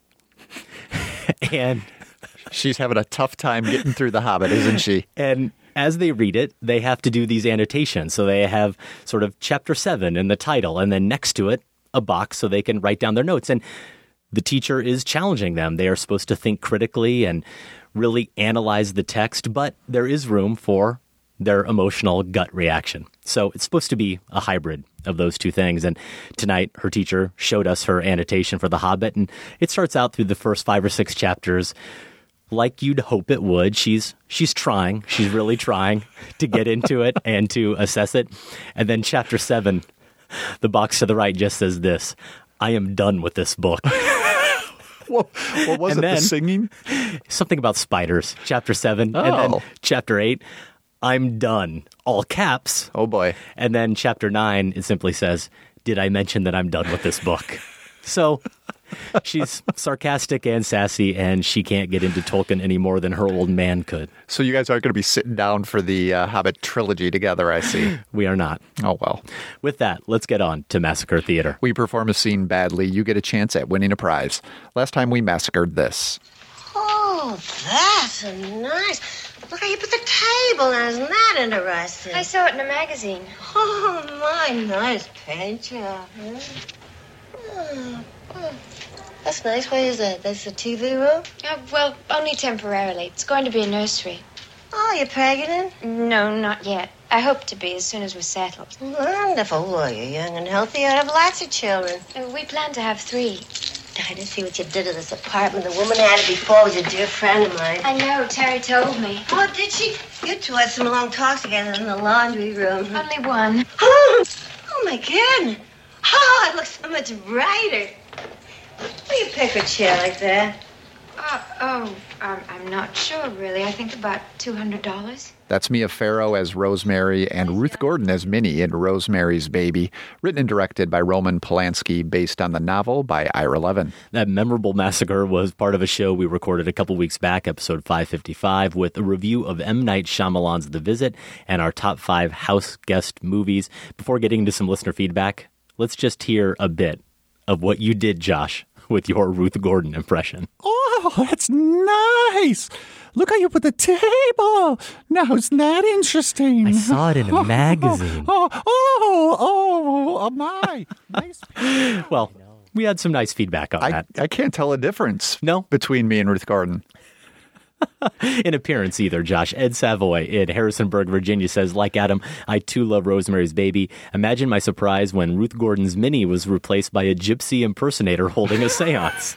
Speaker 9: And
Speaker 8: she's having a tough time getting through The Hobbit, isn't she?
Speaker 9: And as they read it, they have to do these annotations. So they have sort of chapter 7 in the title, and then next to it, a box so they can write down their notes. And the teacher is challenging them. They are supposed to think critically and really analyze the text, but there is room for their emotional gut reaction. So it's supposed to be a hybrid of those two things. And tonight, her teacher showed us her annotation for The Hobbit, and it starts out through the first 5 or 6 chapters like you'd hope it would. She's trying. She's really trying to get into it and to assess it. And then chapter 7, the box to the right just says this: I am done with this book.
Speaker 8: What was
Speaker 9: and
Speaker 8: it, the singing?
Speaker 9: Something about spiders, chapter 7. And then chapter 8, I'm done. All caps.
Speaker 8: Oh, boy.
Speaker 9: And then chapter 9, it simply says, did I mention that I'm done with this book? So she's sarcastic and sassy, and she can't get into Tolkien any more than her old man could.
Speaker 8: So you guys aren't going to be sitting down for the Hobbit trilogy together, I see.
Speaker 9: We are not.
Speaker 8: Oh, well.
Speaker 9: With that, let's get on to Massacre Theater.
Speaker 8: We perform a scene badly. You get a chance at winning a prize. Last time we massacred this.
Speaker 17: Oh, that's a nice... Look how you put the table on. Isn't that interesting?
Speaker 2: I saw it in a magazine.
Speaker 17: Oh, my nice paint job. That's nice. Where is that? That's the TV room?
Speaker 2: Well, only temporarily. It's going to be a nursery.
Speaker 17: Oh, you're pregnant?
Speaker 2: No, not yet. I hope to be as soon as we're settled.
Speaker 17: Wonderful. Well, you're young and healthy. You'll have lots of children.
Speaker 2: We plan to have 3.
Speaker 17: I didn't see what you did to this apartment. The woman had it before. Was a dear friend of mine.
Speaker 2: I know. Terry told me.
Speaker 17: Oh, did she? You two had some long talks together in the laundry room.
Speaker 2: Only one.
Speaker 17: Oh, my God. Oh, it looks so much brighter. Will you pick a chair like that?
Speaker 12: I'm not sure, really. I think about $200.
Speaker 8: That's Mia Farrow as Rosemary and Ruth Gordon as Minnie in Rosemary's Baby, written and directed by Roman Polanski, based on the novel by Ira Levin.
Speaker 9: That memorable massacre was part of a show we recorded a couple weeks back, episode 555, with a review of M. Night Shyamalan's The Visit and our top 5 house guest movies. Before getting into some listener feedback, let's just hear a bit of what you did, Josh, with your Ruth Gordon impression.
Speaker 18: Oh, that's nice. Look how you put the table. Now, isn't that interesting?
Speaker 9: I saw it in a magazine.
Speaker 18: Oh, my. Nice.
Speaker 9: Well, we had some nice feedback on that.
Speaker 8: I can't tell a difference
Speaker 9: No?
Speaker 8: between me and Ruth Gordon.
Speaker 9: In appearance either, Josh. Ed Savoy in Harrisonburg, Virginia says, like Adam, I too love Rosemary's Baby. Imagine my surprise when Ruth Gordon's Minnie was replaced by a gypsy impersonator holding a seance.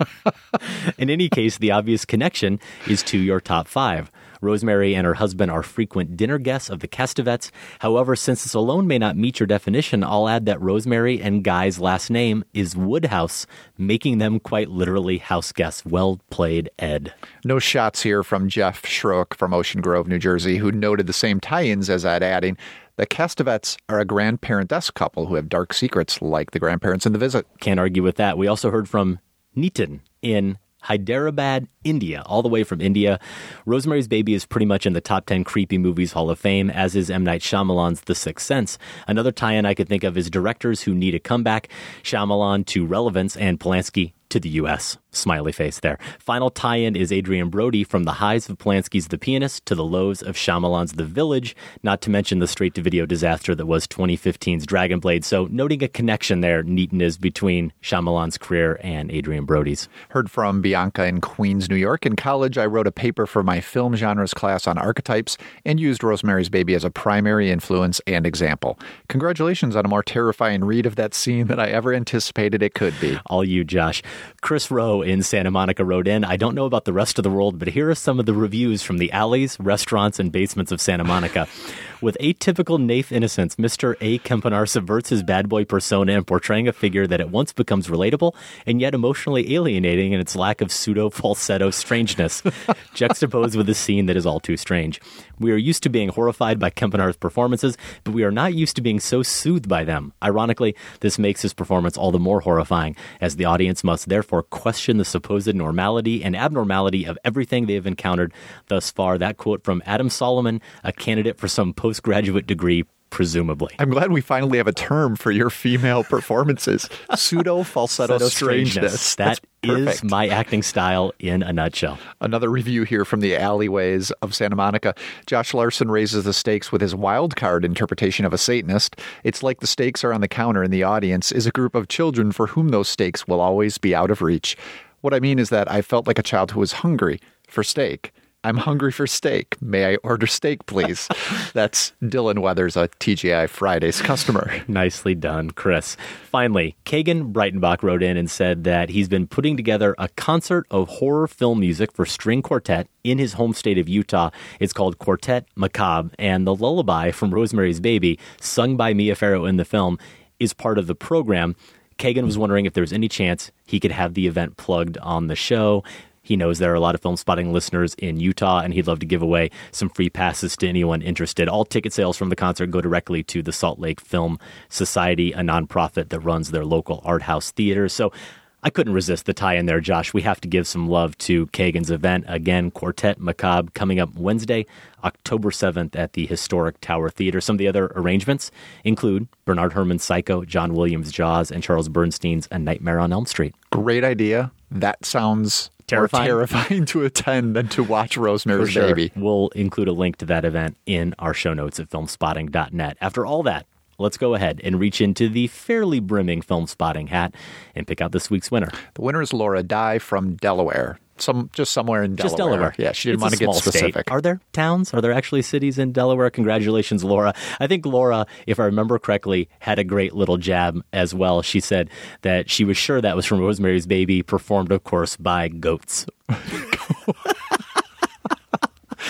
Speaker 9: In any case, the obvious connection is to your top 5. Rosemary and her husband are frequent dinner guests of the Castevets. However, since this alone may not meet your definition, I'll add that Rosemary and Guy's last name is Woodhouse, making them quite literally house guests. Well played, Ed.
Speaker 8: No shots here from Jeff Schroek from Ocean Grove, New Jersey, who noted the same tie-ins as Ed, adding, the Castevets are a grandparent-esque couple who have dark secrets like the grandparents in The Visit.
Speaker 9: Can't argue with that. We also heard from Nitin in Hyderabad, India, all the way from India. Rosemary's Baby is pretty much in the top 10 creepy movies Hall of Fame, as is M. Night Shyamalan's The Sixth Sense. Another tie-in I could think of is directors who need a comeback, Shyamalan to relevance and Polanski to the U.S. Smiley face there. Final tie-in is Adrian Brody from the highs of Polanski's The Pianist to the lows of Shyamalan's The Village, not to mention the straight-to-video disaster that was 2015's Dragon Blade. So noting a connection there, Neaton is between Shyamalan's career and Adrian Brody's.
Speaker 8: Heard from Bianca in Queens, New York. In college, I wrote a paper for my film genres class on archetypes and used Rosemary's Baby as a primary influence and example. Congratulations on a more terrifying read of that scene than I ever anticipated it could be.
Speaker 9: All you, Josh. Chris Rowe in Santa Monica wrote in, I don't know about the rest of the world, but here are some of the reviews from the alleys, restaurants, and basements of Santa Monica. With atypical naif innocence, Mr. A. Kempenar subverts his bad boy persona in portraying a figure that at once becomes relatable and yet emotionally alienating in its lack of pseudo-falsetto strangeness, juxtaposed with a scene that is all too strange. We are used to being horrified by Kempenar's performances, but we are not used to being so soothed by them. Ironically, this makes his performance all the more horrifying, as the audience must therefore question the supposed normality and abnormality of everything they have encountered thus far. That quote from Adam Solomon, a candidate for some postgraduate degree, presumably.
Speaker 8: I'm glad we finally have a term for your female performances. Pseudo-falsetto strangeness.
Speaker 9: That is my acting style in a nutshell.
Speaker 8: Another review here from the alleyways of Santa Monica. Josh Larson raises the stakes with his wild card interpretation of a Satanist. It's like the stakes are on the counter and the audience is a group of children for whom those stakes will always be out of reach. What I mean is that I felt like a child who was hungry for steak. I'm hungry for steak. May I order steak, please? That's Dylan Weathers, a TGI Fridays customer.
Speaker 9: Nicely done, Chris. Finally, Kagan Breitenbach wrote in and said that he's been putting together a concert of horror film music for string quartet in his home state of Utah. It's called Quartet Macabre, and the lullaby from Rosemary's Baby, sung by Mia Farrow in the film, is part of the program. Kagan was wondering if there's any chance he could have the event plugged on the show. He knows there are a lot of Film Spotting listeners in Utah, and he'd love to give away some free passes to anyone interested. All ticket sales from the concert go directly to the Salt Lake Film Society, a nonprofit that runs their local art house theaters. So I couldn't resist the tie-in there, Josh. We have to give some love to Kagan's event. Again, Quartet Macabre coming up Wednesday, October 7th at the historic Tower Theater. Some of the other arrangements include Bernard Herrmann's Psycho, John Williams' Jaws, and Charles Bernstein's A Nightmare on Elm Street.
Speaker 8: Great idea. That sounds terrifying to attend than to watch Rosemary's Baby.
Speaker 9: We'll include a link to that event in our show notes at filmspotting.net. After all that, let's go ahead and reach into the fairly brimming Film Spotting hat and pick out this week's winner.
Speaker 8: The winner is Laura Dye from Delaware. Just somewhere in Delaware.
Speaker 9: Just Delaware.
Speaker 8: Yeah, she didn't want to get specific.
Speaker 9: State. Are there towns? Are there actually cities in Delaware? Congratulations, Laura. I think Laura, if I remember correctly, had a great little jab as well. She said that she was sure that was from Rosemary's Baby, performed, of course, by goats.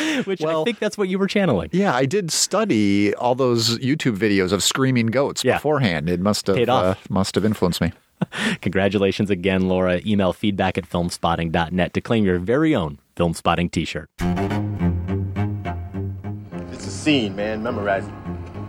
Speaker 9: Which I think that's what you were channeling.
Speaker 8: Yeah, I did study all those YouTube videos of screaming goats beforehand. It must have influenced me.
Speaker 9: Congratulations again, Laura. Email feedback@filmspotting.net to claim your very own Film Spotting t-shirt.
Speaker 19: It's a scene, man. Memorize it.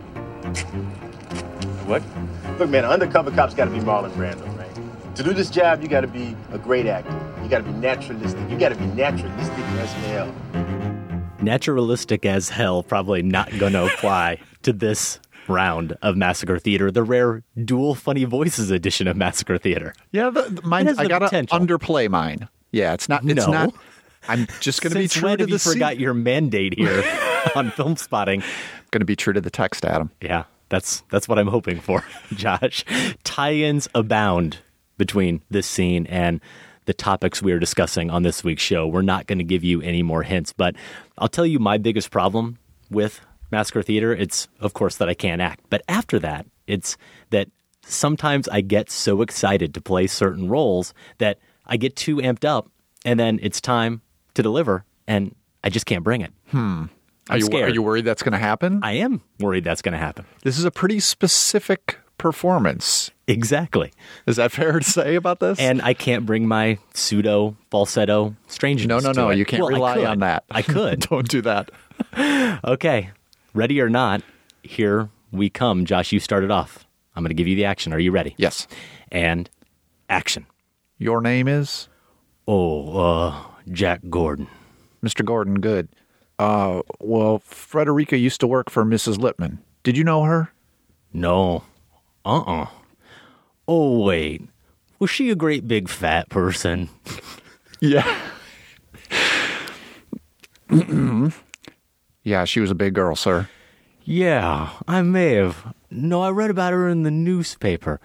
Speaker 19: What? Look, man, an undercover cop's got to be Marlon Brando, right? To do this job, you got to be a great actor. You got to be naturalistic. You got to be naturalistic as hell.
Speaker 9: Naturalistic as hell probably not going to apply to this round of Massacre Theater, the rare dual funny voices edition of Massacre Theater.
Speaker 8: Yeah, mine. I got to underplay mine. Yeah, it's not. It's not. I'm just going to be true to the scene.
Speaker 9: You forgot your mandate here on Film Spotting.
Speaker 8: Going to be true to the text, Adam.
Speaker 9: Yeah, that's what I'm hoping for, Josh. Tie-ins abound between this scene and the topics we are discussing on this week's show. We're not going to give you any more hints, but I'll tell you my biggest problem with Massacre Theater. It's, of course, that I can't act. But after that, it's that sometimes I get so excited to play certain roles that I get too amped up, and then it's time to deliver, and I just can't bring it.
Speaker 8: I'm scared. Are you worried that's going to happen?
Speaker 9: I am worried that's going to happen.
Speaker 8: This is a pretty specific performance.
Speaker 9: Exactly.
Speaker 8: Is that fair to say about this?
Speaker 9: And I can't bring my pseudo falsetto strangeness.
Speaker 8: No. You can't rely on that.
Speaker 9: I could.
Speaker 8: Don't do that.
Speaker 9: Okay. Ready or not, here we come. Josh, you started off. I'm going to give you the action. Are you ready?
Speaker 8: Yes.
Speaker 9: And action.
Speaker 8: Your name is?
Speaker 9: Jack Gordon.
Speaker 8: Mr. Gordon, good. Well, Frederica used to work for Mrs. Lippman. Did you know her?
Speaker 9: No. Oh, wait. Was she a great big fat person?
Speaker 8: Yeah. Yeah, she was a big girl, sir.
Speaker 9: Yeah, I may have. No, I read about her in the newspaper.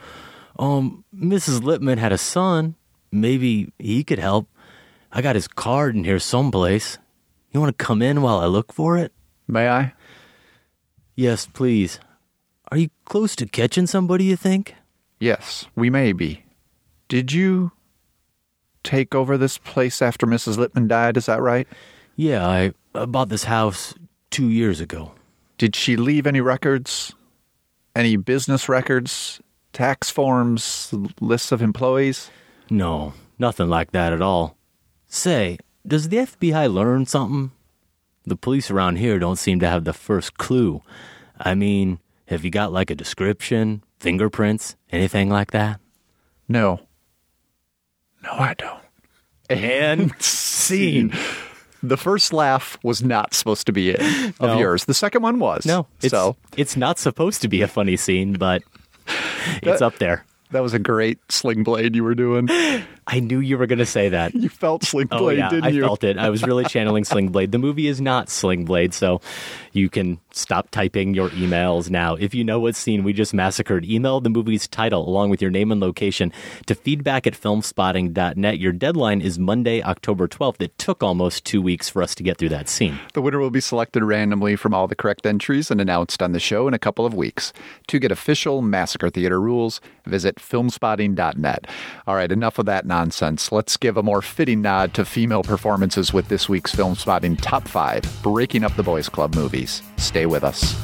Speaker 9: Mrs. Lippman had a son. Maybe he could help. I got his card in here someplace. You want to come in while I look for it?
Speaker 8: May I?
Speaker 9: Yes, please. Are you close to catching somebody, you think?
Speaker 8: Yes, we may be. Did you take over this place after Mrs. Lippman died, is that right?
Speaker 9: Yeah, I bought this house 2 years ago.
Speaker 8: Did she leave any records? Any business records? Tax forms? Lists of employees?
Speaker 9: No, nothing like that at all. Say, does the FBI learn something? The police around here don't seem to have the first clue. I mean, have you got like a description, fingerprints, anything like that?
Speaker 8: No. No, I don't.
Speaker 9: And scene.
Speaker 8: The first laugh was not supposed to be it of yours. The second one was.
Speaker 9: No, it's not supposed to be a funny scene, but it's up there.
Speaker 8: That was a great Sling Blade you were doing.
Speaker 9: I knew you were going to say that.
Speaker 8: You felt Sling Blade, didn't you?
Speaker 9: I felt it. I was really channeling Sling Blade. The movie is not Sling Blade, so you can stop typing your emails now. If you know what scene we just massacred, email the movie's title along with your name and location to feedback@filmspotting.net. Your deadline is Monday, October 12th. It took almost 2 weeks for us to get through that scene.
Speaker 8: The winner will be selected randomly from all the correct entries and announced on the show in a couple of weeks. To get official Massacre Theater rules, visit filmspotting.net. All right, enough of that nonsense. Let's give a more fitting nod to female performances with this week's Film Spotting Top 5 Breaking Up the Boys Club movies. Stay with us.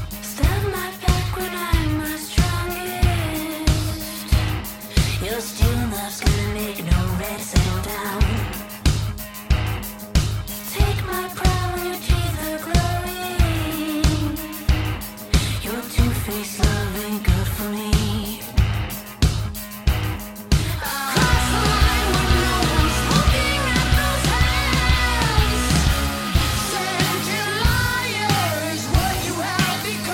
Speaker 7: Liar is what you have become.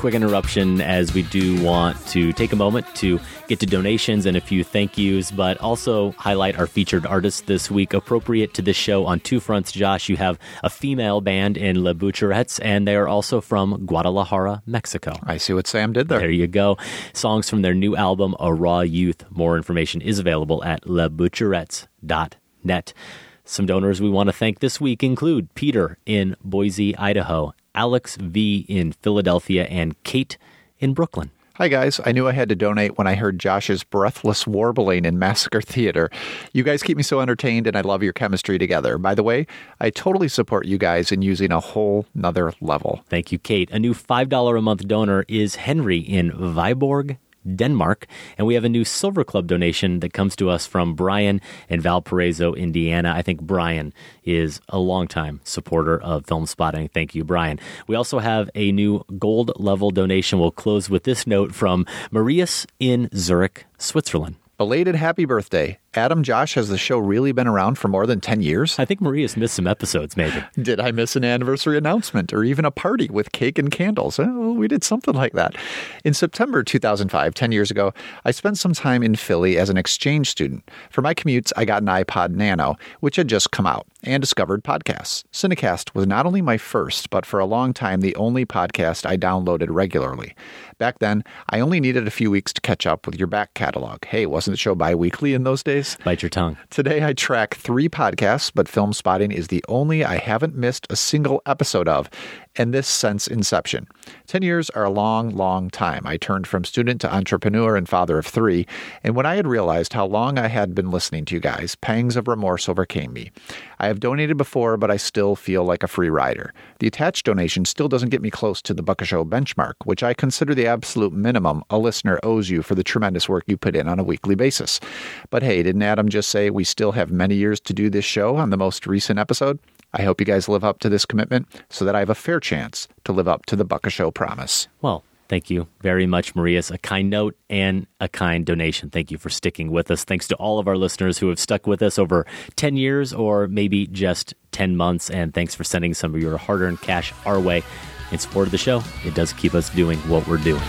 Speaker 9: quick interruption, as we do want to take a moment to get to donations and a few thank yous, but also highlight our featured artists this week. Appropriate to this show on two fronts, Josh, you have a female band in Les Boucherettes, and they are also from Guadalajara, Mexico.
Speaker 8: I see what Sam did there.
Speaker 9: There you go. Songs from their new album, A Raw Youth. More information is available at lesboucherettes.net. Some donors we want to thank this week include Peter in Boise, Idaho, Alex V. in Philadelphia, and Kate in Brooklyn.
Speaker 8: Hi, guys. I knew I had to donate when I heard Josh's breathless warbling in Massacre Theater. You guys keep me so entertained, and I love your chemistry together. By the way, I totally support you guys in using a whole nother level.
Speaker 9: Thank you, Kate. A new $5 a month donor is Henry in Viborg, Denmark, and we have a new Silver Club donation that comes to us from Brian in Valparaiso, Indiana. I think Brian is a longtime supporter of Film Spotting. Thank you, Brian. We also have a new gold level donation. We'll close with this note from Marius in Zurich, Switzerland.
Speaker 8: Belated happy birthday. Adam, Josh, has the show really been around for more than 10 years?
Speaker 9: I think Maria's missed some episodes, maybe.
Speaker 8: Did I miss an anniversary announcement or even a party with cake and candles? Oh, we did something like that. In September 2005, 10 years ago, I spent some time in Philly as an exchange student. For my commutes, I got an iPod Nano, which had just come out, and discovered podcasts. Cinecast was not only my first, but for a long time, the only podcast I downloaded regularly. Back then, I only needed a few weeks to catch up with your back catalog. Hey, wasn't the show bi-weekly in those days?
Speaker 9: Bite your tongue.
Speaker 8: Today, I track 3 podcasts, but Film Spotting is the only I haven't missed a single episode of, and this since inception. 10 years are a long, long time. I turned from student to entrepreneur and father of 3, and when I had realized how long I had been listening to you guys, pangs of remorse overcame me. I have donated before, but I still feel like a free rider. The attached donation still doesn't get me close to the Bucka Show benchmark, which I consider the absolute minimum a listener owes you for the tremendous work you put in on a weekly basis. But hey, didn't Adam just say we still have many years to do this show on the most recent episode? I hope you guys live up to this commitment so that I have a fair chance to live up to the Bucka Show promise.
Speaker 9: Well, thank you very much, Marius. A kind note and a kind donation. Thank you for sticking with us. Thanks to all of our listeners who have stuck with us over 10 years or maybe just 10 months. And thanks for sending some of your hard-earned cash our way in support of the show. It does keep us doing what we're doing.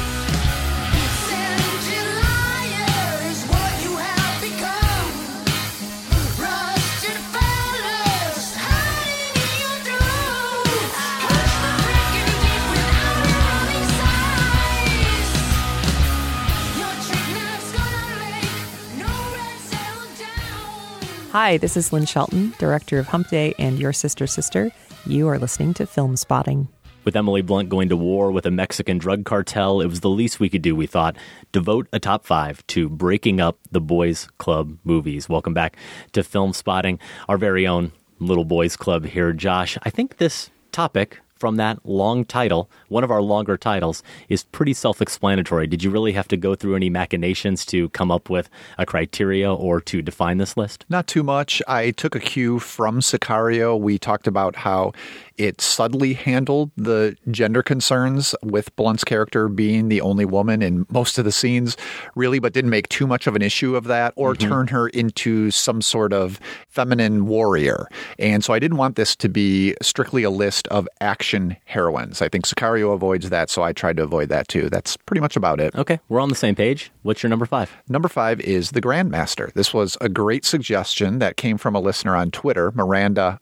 Speaker 20: Hi, this is Lynn Shelton, director of Hump Day and Your Sister's Sister. You are listening to Film Spotting.
Speaker 9: With Emily Blunt going to war with a Mexican drug cartel, it was the least we could do, we thought. Devote a top 5 to breaking up the boys' club movies. Welcome back to Film Spotting, our very own little boys' club here. Josh, I think this topic from that long title, one of our longer titles, is pretty self-explanatory. Did you really have to go through any machinations to come up with a criteria or to define this list?
Speaker 8: Not too much. I took a cue from Sicario. We talked about how it subtly handled the gender concerns with Blunt's character being the only woman in most of the scenes, really, but didn't make too much of an issue of that or turn her into some sort of feminine warrior. And so I didn't want this to be strictly a list of action heroines. I think Sicario avoids that, so I tried to avoid that too. That's pretty much about it.
Speaker 9: Okay, we're on the same page. What's your number 5?
Speaker 8: Number 5 is The Grandmaster. This was a great suggestion that came from a listener on Twitter, Miranda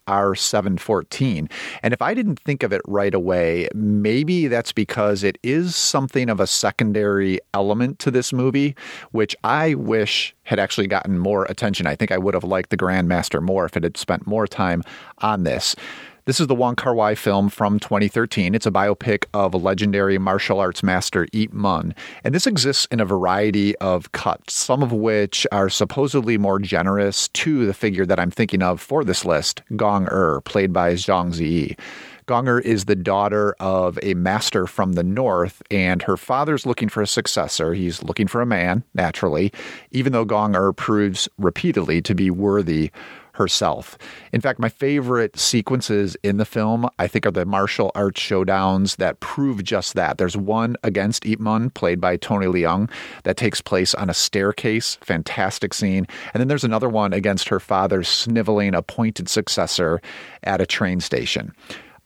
Speaker 8: R714. And if I didn't think of it right away, maybe that's because it is something of a secondary element to this movie, which I wish had actually gotten more attention. I think I would have liked The Grandmaster more if it had spent more time on this. This is the Wong Kar-wai film from 2013. It's a biopic of legendary martial arts master Ip Man. And this exists in a variety of cuts, some of which are supposedly more generous to the figure that I'm thinking of for this list, Gong-er, played by Zhang Ziyi. Gong-er is the daughter of a master from the north, and her father's looking for a successor. He's looking for a man, naturally, even though Gong-er proves repeatedly to be worthy herself. In fact, my favorite sequences in the film, I think, are the martial arts showdowns that prove just that. There's one against Ip Man, played by Tony Leung, that takes place on a staircase. Fantastic scene. And then there's another one against her father's sniveling appointed successor at a train station.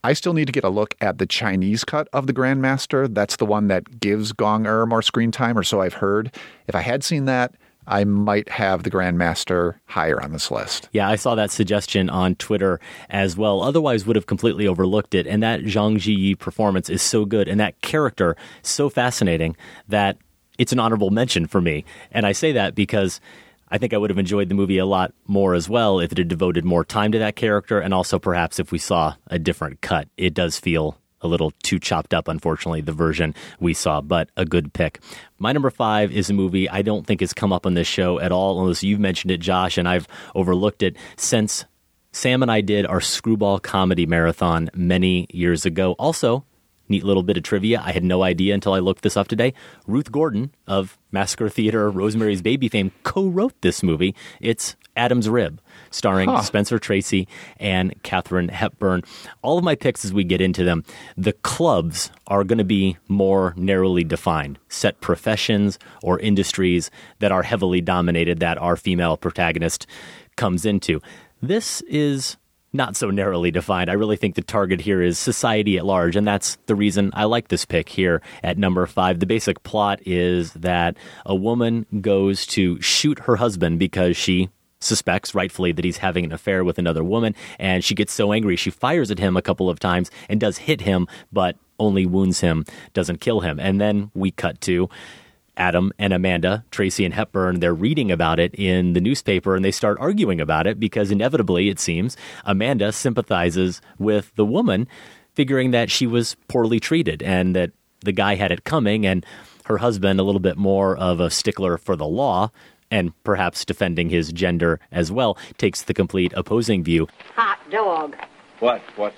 Speaker 8: I still need to get a look at the Chinese cut of The Grandmaster. That's the one that gives Gong Er more screen time, or so I've heard. If I had seen that, I might have The Grandmaster higher on this list.
Speaker 9: Yeah, I saw that suggestion on Twitter as well. Otherwise, would have completely overlooked it. And that Zhang Ziyi performance is so good, and that character so fascinating that it's an honorable mention for me. And I say that because I think I would have enjoyed the movie a lot more as well if it had devoted more time to that character, and also perhaps if we saw a different cut. It does feel a little too chopped up, unfortunately, the version we saw, but a good pick. My number 5 is a movie I don't think has come up on this show at all, unless you've mentioned it, Josh, and I've overlooked it since Sam and I did our Screwball comedy marathon many years ago. Also, neat little bit of trivia. I had no idea until I looked this up today. Ruth Gordon of Massacre Theater, Rosemary's Baby fame, co-wrote this movie. It's Adam's Rib, starring Spencer Tracy and Katharine Hepburn. All of my picks, as we get into them, the clubs are going to be more narrowly defined, set professions or industries that are heavily dominated that our female protagonist comes into. This is not so narrowly defined. I really think the target here is society at large, and that's the reason I like this pick here at number 5. The basic plot is that a woman goes to shoot her husband because she suspects, rightfully, that he's having an affair with another woman, and she gets so angry she fires at him a couple of times and does hit him, but only wounds him, doesn't kill him. And then we cut to Adam and Amanda, Tracy and Hepburn. They're reading about it in the newspaper, and they start arguing about it because inevitably, it seems, Amanda sympathizes with the woman, figuring that she was poorly treated and that the guy had it coming, and her husband, a little bit more of a stickler for the law, and perhaps defending his gender as well, takes the complete opposing view.
Speaker 21: Hot dog.
Speaker 11: What?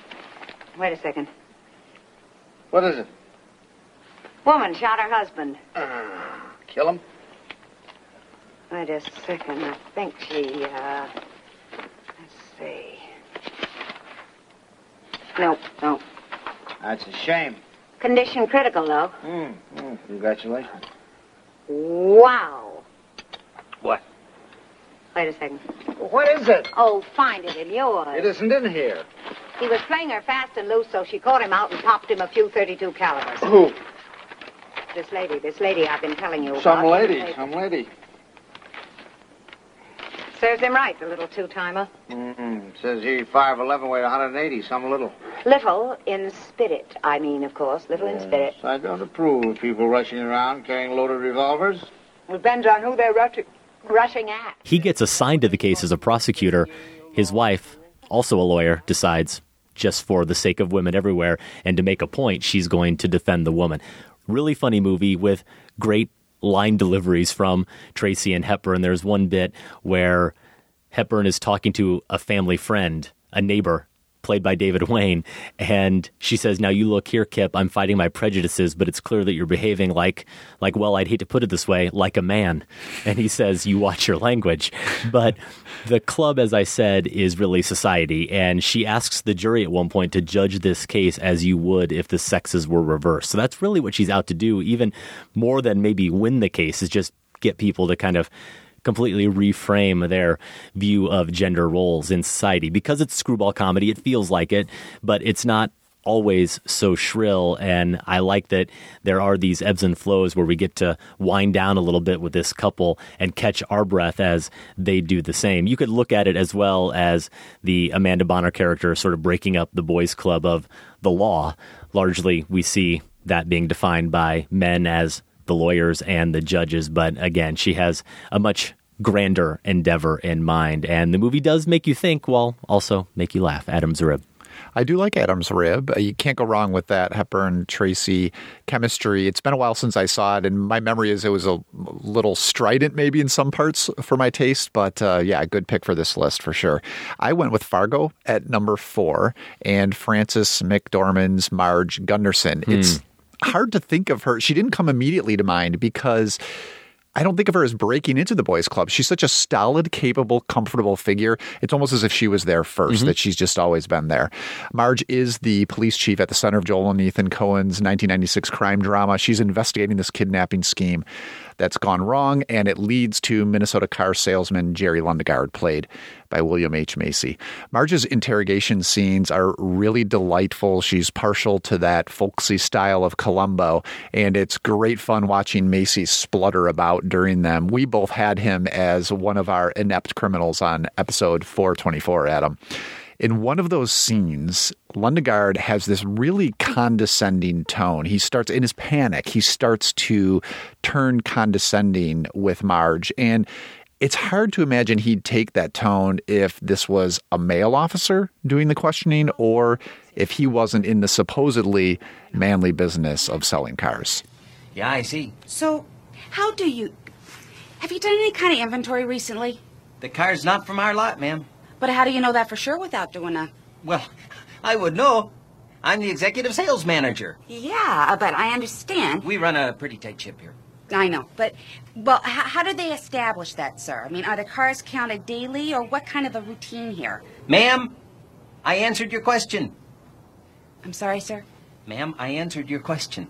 Speaker 21: Wait a second.
Speaker 11: What is it?
Speaker 21: Woman shot her husband.
Speaker 11: Kill him?
Speaker 21: Wait a second. I think she, let's see. No.
Speaker 11: That's a shame.
Speaker 21: Condition critical, though.
Speaker 11: Congratulations.
Speaker 21: Wow.
Speaker 11: What?
Speaker 21: Wait a second.
Speaker 11: What is it?
Speaker 21: Oh, find it in yours.
Speaker 11: It isn't in here.
Speaker 21: He was playing her fast and loose, so she caught him out and popped him a few .32 calibers.
Speaker 11: Who?
Speaker 21: This lady I've been telling you about.
Speaker 11: Some lady.
Speaker 21: Serves him right, the little two-timer.
Speaker 11: Says he 5'11", weighed 180, some little.
Speaker 21: Little in spirit, I mean, of course. Little in spirit.
Speaker 11: I don't approve of people rushing around carrying loaded revolvers.
Speaker 21: Depends on who they're rushing at.
Speaker 9: He gets assigned to the case as a prosecutor. His wife, also a lawyer, decides, just for the sake of women everywhere and to make a point, she's going to defend the woman. Really funny movie with great line deliveries from Tracy and Hepburn. There's one bit where Hepburn is talking to a family friend, a neighbor, played by David Wayne, and she says, "Now you look here, Kip, I'm fighting my prejudices, but it's clear that you're behaving like, well, I'd hate to put it this way, like a man." And he says, "You watch your language." But the club, as I said, is really society, and she asks the jury at one point to judge this case as you would if the sexes were reversed. So that's really what she's out to do, even more than maybe win the case, is just get people to kind of completely reframe their view of gender roles in society. Because it's screwball comedy, it feels like it, but it's not always so shrill, and I like that there are these ebbs and flows where we get to wind down a little bit with this couple and catch our breath as they do the same. You could look at it as well as the Amanda Bonner character sort of breaking up the boys' club of the law. Largely, we see that being defined by men as the lawyers and the judges, but again, she has a much grander endeavor in mind, and the movie does make you think while also make you laugh. Adam's Rib.
Speaker 8: I do like Adam's Rib. You can't go wrong with that Hepburn-Tracy chemistry. It's been a while since I saw it, and my memory is it was a little strident maybe in some parts for my taste, but yeah, a good pick for this list for sure. I went with Fargo at number 4, and Frances McDormand's Marge Gunderson. It's hard to think of her. She didn't come immediately to mind because I don't think of her as breaking into the boys' club. She's such a stolid, capable, comfortable figure. It's almost as if she was there first, that she's just always been there. Marge is the police chief at the center of Joel and Ethan Coen's 1996 crime drama. She's investigating this kidnapping scheme that's gone wrong, and it leads to Minnesota car salesman Jerry Lundegaard, played by William H. Macy. Marge's interrogation scenes are really delightful. She's partial to that folksy style of Columbo, and it's great fun watching Macy splutter about during them. We both had him as one of our inept criminals on episode 424, Adam. In one of those scenes, Lundegaard has this really condescending tone. He starts, in his panic, he starts to turn condescending with Marge. And it's hard to imagine he'd take that tone if this was a male officer doing the questioning or if he wasn't in the supposedly manly business of selling cars.
Speaker 1: Yeah, I see.
Speaker 22: So, have you done any kind of inventory recently?
Speaker 1: The car's not from our lot, ma'am.
Speaker 22: But how do you know that for sure without doing a...
Speaker 1: Well, I would know. I'm the executive sales manager.
Speaker 22: Yeah, but I understand.
Speaker 1: We run a pretty tight ship here.
Speaker 22: I know, but, well, how do they establish that, sir? I mean, are the cars counted daily, or what kind of a routine here?
Speaker 1: Ma'am, I answered your question.
Speaker 22: I'm sorry, sir?
Speaker 1: Ma'am, I answered your question.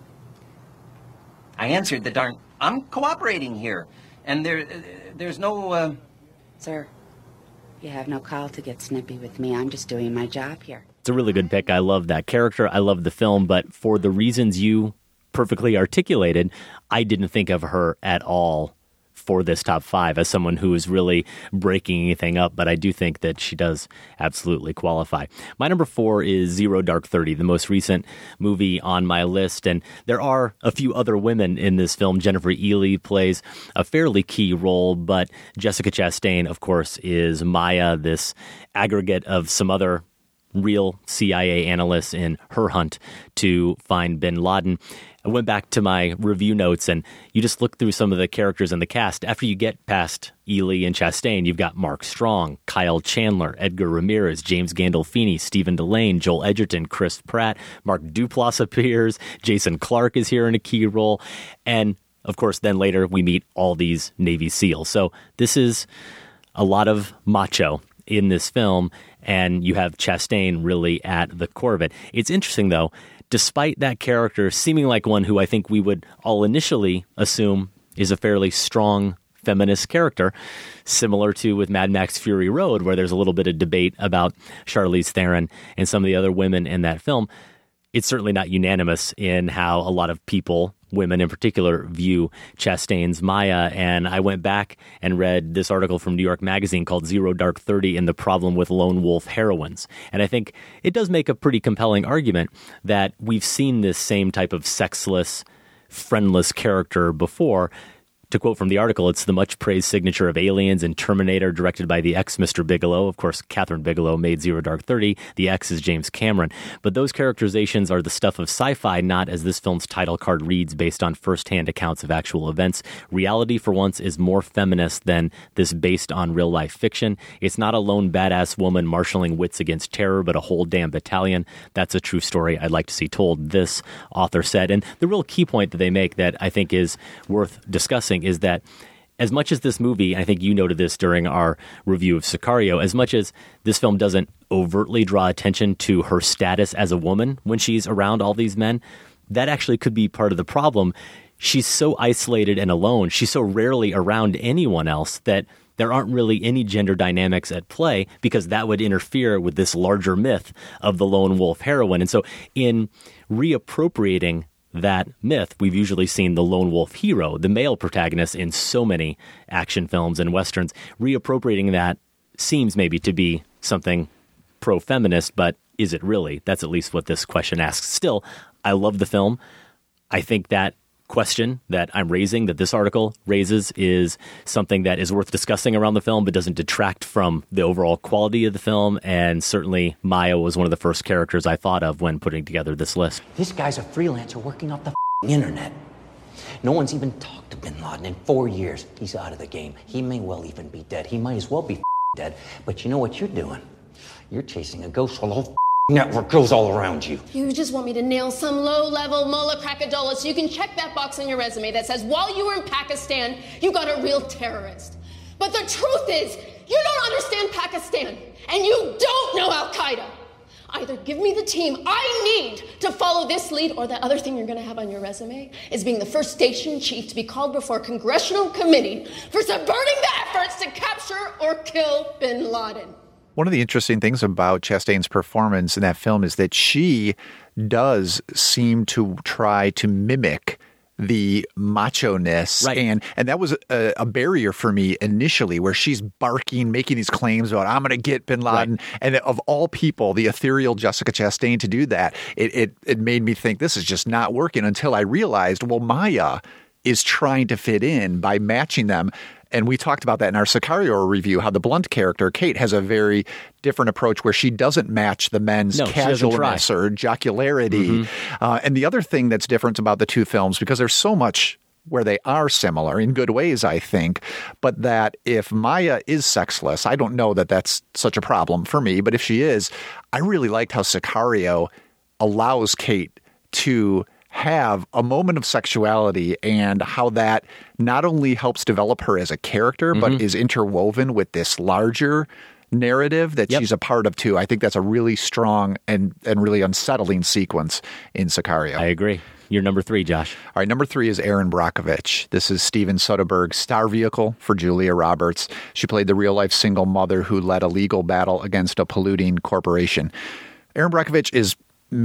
Speaker 1: I answered the darn... I'm cooperating here, and there's no,
Speaker 22: Sir, you have no call to get snippy with me. I'm just doing my job here.
Speaker 9: It's a really good pick. I love that character. I love the film, but for the reasons you perfectly articulated, I didn't think of her at all for this top 5 as someone who is really breaking anything up, but I do think that she does absolutely qualify. My number 4 is Zero Dark 30, the most recent movie on my list, and there are a few other women in this film. Jennifer Ely plays a fairly key role, but Jessica Chastain, of course, is Maya, this aggregate of some other real CIA analysts in her hunt to find bin Laden. I went back to my review notes, and you just look through some of the characters in the cast. After you get past Ely and Chastain, you've got Mark Strong, Kyle Chandler, Edgar Ramirez, James Gandolfini, Stephen Delane, Joel Edgerton, Chris Pratt, Mark Duplass appears, Jason Clarke is here in a key role, and of course, then later we meet all these Navy SEALs. So this is a lot of macho in this film, and you have Chastain really at the core of it. It's interesting, though, despite that character seeming like one who I think we would all initially assume is a fairly strong feminist character, similar to with Mad Max Fury Road, where there's a little bit of debate about Charlize Theron and some of the other women in that film, it's certainly not unanimous in how a lot of people, women in particular, view Chastain's Maya. And I went back and read this article from New York Magazine called Zero Dark 30 and the Problem with Lone Wolf Heroines. And I think it does make a pretty compelling argument that we've seen this same type of sexless, friendless character before. To quote from the article, it's the much-praised signature of Aliens and Terminator, directed by the ex-Mr. Bigelow. Of course, Catherine Bigelow made Zero Dark 30. The ex is James Cameron. But those characterizations are the stuff of sci-fi, not, as this film's title card reads, based on first-hand accounts of actual events. Reality, for once, is more feminist than this based on real-life fiction. It's not a lone badass woman marshaling wits against terror, but a whole damn battalion. That's a true story I'd like to see told, this author said. And the real key point that they make that I think is worth discussing is that as much as this movie, I think you noted this during our review of Sicario, as much as this film doesn't overtly draw attention to her status as a woman when she's around all these men, that actually could be part of the problem. She's so isolated and alone. She's so rarely around anyone else that there aren't really any gender dynamics at play, because that would interfere with this larger myth of the lone wolf heroine. And so in reappropriating that myth, we've usually seen the lone wolf hero, the male protagonist in so many action films and westerns. Reappropriating that seems maybe to be something pro-feminist, but is it really? That's at least what this question asks. Still, I love the film. I think that question that I'm raising, that this article raises, is something that is worth discussing around the film, but doesn't detract from the overall quality of the film. And certainly Maya was one of the first characters I thought of when putting together this list.
Speaker 23: This guy's a freelancer working off the internet. No one's even talked to bin Laden in 4 years. He's out of the game. He may well even be dead. He might as well be dead. But you know what you're doing? You're chasing a ghost while the whole network grows all around you.
Speaker 3: You just want me to nail some low-level mullah crackadola so you can check that box on your resume that says while you were in Pakistan, you got a real terrorist. But the truth is, you don't understand Pakistan, and you don't know Al-Qaeda. Either give me the team I need to follow this lead, or the other thing you're going to have on your resume is being the first station chief to be called before a congressional committee for subverting the efforts to capture or kill bin Laden.
Speaker 8: One of the interesting things about Chastain's performance in that film is that she does seem to try to mimic the macho-ness.
Speaker 9: Right.
Speaker 8: And that was a barrier for me initially, where she's barking, making these claims about, I'm going to get bin Laden. Right. And of all people, the ethereal Jessica Chastain to do that, it made me think this is just not working, until I realized, well, Maya is trying to fit in by matching them. And we talked about that in our Sicario review, how the Blunt character, Kate, has a very different approach where she doesn't match the men's casualness or jocularity. And the other thing that's different about the two films, because there's so much where they are similar in good ways, I think, but that if Maya is sexless, I don't know that that's such a problem for me, but if she is, I really liked how Sicario allows Kate to have a moment of sexuality, and how that not only helps develop her as a character, but is interwoven with this larger narrative that she's a part of too. I think that's a really strong and really unsettling sequence in Sicario.
Speaker 9: I agree. Your number 3, Josh.
Speaker 8: All right, number 3 is Erin Brockovich. This is Steven Soderbergh's star vehicle for Julia Roberts. She played the real-life single mother who led a legal battle against a polluting corporation. Erin Brockovich is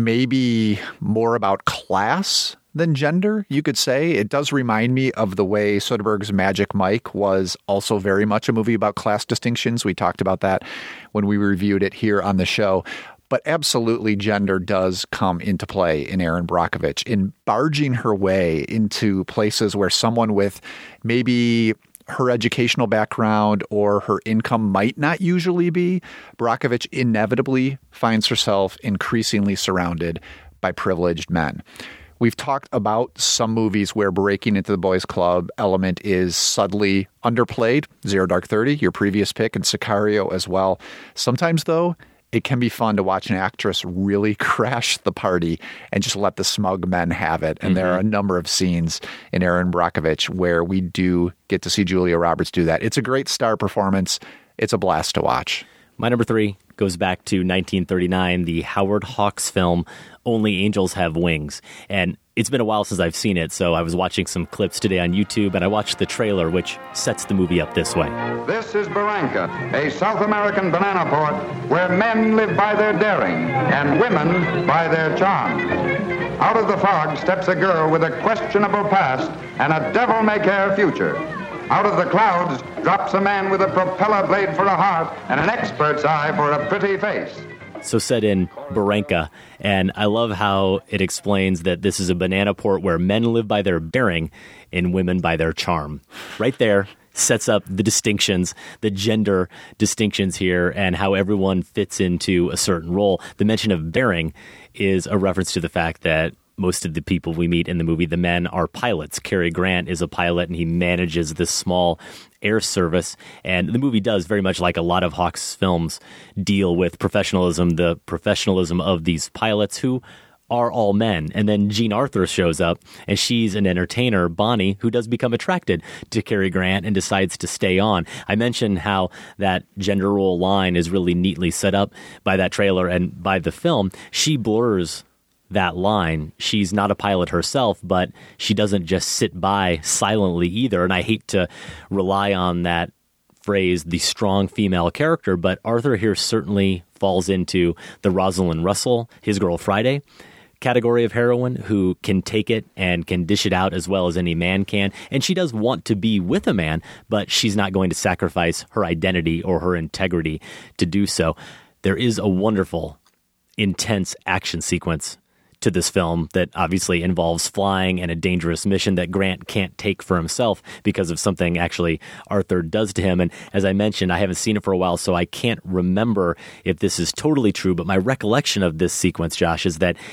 Speaker 8: maybe more about class than gender, you could say. It does remind me of the way Soderbergh's Magic Mike was also very much a movie about class distinctions. We talked about that when we reviewed it here on the show. But absolutely, gender does come into play in Erin Brockovich, in barging her way into places where someone with maybe her educational background or her income might not usually be. Brockovich inevitably finds herself increasingly surrounded by privileged men. We've talked about some movies where breaking into the boys' club element is subtly underplayed. Zero Dark 30, your previous pick, and Sicario as well. Sometimes, though, it can be fun to watch an actress really crash the party and just let the smug men have it. And there are a number of scenes in Erin Brockovich where we do get to see Julia Roberts do that. It's a great star performance. It's a blast to watch.
Speaker 9: My number 3 goes back to 1939, the Howard Hawks film, Only Angels Have Wings. And it's been a while since I've seen it, so I was watching some clips today on YouTube, and I watched the trailer, which sets the movie up this way.
Speaker 4: This is Barranca, a South American banana port where men live by their daring and women by their charm. Out of the fog steps a girl with a questionable past and a devil-may-care future. Out of the clouds drops a man with a propeller blade for a heart and an expert's eye for a pretty face.
Speaker 9: So set in Barranca, and I love how it explains that this is a banana port where men live by their bearing and women by their charm. Right there sets up the distinctions, the gender distinctions here, and how everyone fits into a certain role. The mention of bearing is a reference to the fact that most of the people we meet in the movie, the men, are pilots. Cary Grant is a pilot, and he manages this small air service. And the movie does, very much like a lot of Hawks films, deal with professionalism, the professionalism of these pilots who are all men. And then Jean Arthur shows up, and she's an entertainer, Bonnie, who does become attracted to Cary Grant and decides to stay on. I mentioned how that gender role line is really neatly set up by that trailer and by the film. She blurs that line. She's not a pilot herself, but she doesn't just sit by silently either. And I hate to rely on that phrase, the strong female character, but Arthur here certainly falls into the Rosalind Russell, His Girl Friday category of heroine who can take it and can dish it out as well as any man can. And she does want to be with a man, but she's not going to sacrifice her identity or her integrity to do so. There is a wonderful, intense action sequence to this film that obviously involves flying and a dangerous mission that Grant can't take for himself because of something actually Arthur does to him. And as I mentioned, I haven't seen it for a while, so I can't remember if this is totally true, but my recollection of this sequence, Josh, is that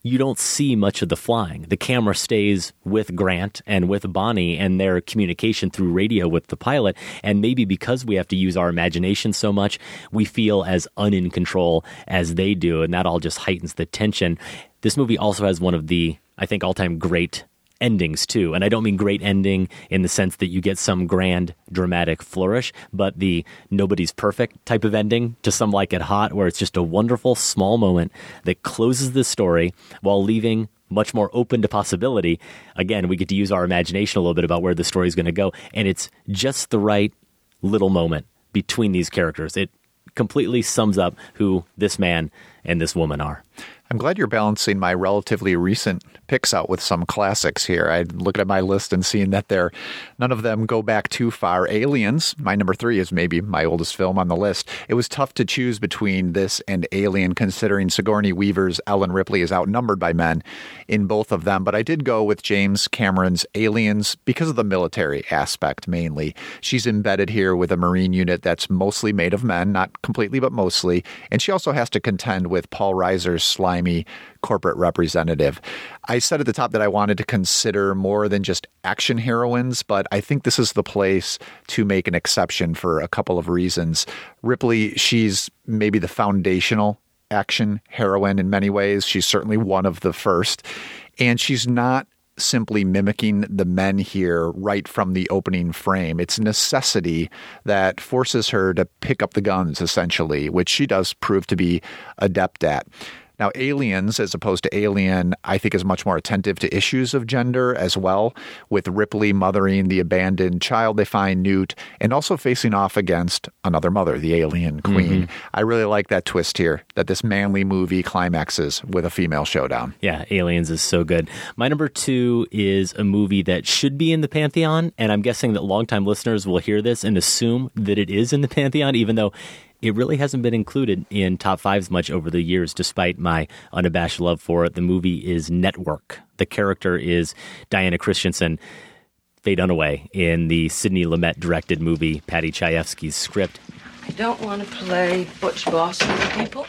Speaker 9: you don't see much of the flying. The camera stays with Grant and with Bonnie and their communication through radio with the pilot. And maybe because we have to use our imagination so much, we feel as in control as they do. And that all just heightens the tension. This movie also has one of the, I think, all-time great endings too. And I don't mean great ending in the sense that you get some grand dramatic flourish, but the nobody's perfect type of ending to Some Like It Hot, where it's just a wonderful small moment that closes the story while leaving much more open to possibility. Again, we get to use our imagination a little bit about where the story is going to go. And it's just the right little moment between these characters. It completely sums up who this man and this woman are.
Speaker 8: I'm glad you're balancing my relatively recent picks out with some classics here. I looked at my list and seeing that none of them go back too far. Aliens, my number 3, is maybe my oldest film on the list. It was tough to choose between this and Alien, considering Sigourney Weaver's Ellen Ripley is outnumbered by men in both of them. But I did go with James Cameron's Aliens because of the military aspect mainly. She's embedded here with a Marine unit that's mostly made of men, not completely, but mostly. And she also has to contend with Paul Reiser's slimy corporate representative. I said at the top that I wanted to consider more than just action heroines, but I think this is the place to make an exception for a couple of reasons. Ripley, she's maybe the foundational action heroine in many ways. She's certainly one of the first, and she's not simply mimicking the men here right from the opening frame. It's necessity that forces her to pick up the guns, essentially, which she does prove to be adept at. Now, Aliens, as opposed to Alien, I think is much more attentive to issues of gender as well, with Ripley mothering the abandoned child they find, Newt, and also facing off against another mother, the alien queen. Mm-hmm. I really like that twist here, that this manly movie climaxes with a female showdown.
Speaker 9: Yeah, Aliens is so good. My number 2 is a movie that should be in the Pantheon, and I'm guessing that longtime listeners will hear this and assume that it is in the Pantheon, even though it really hasn't been included in top 5s much over the years, despite my unabashed love for it. The movie is Network. The character is Diana Christensen, Faye Dunaway, in the Sidney Lumet-directed movie, Paddy Chayefsky's script.
Speaker 12: I don't want to play butch boss with people,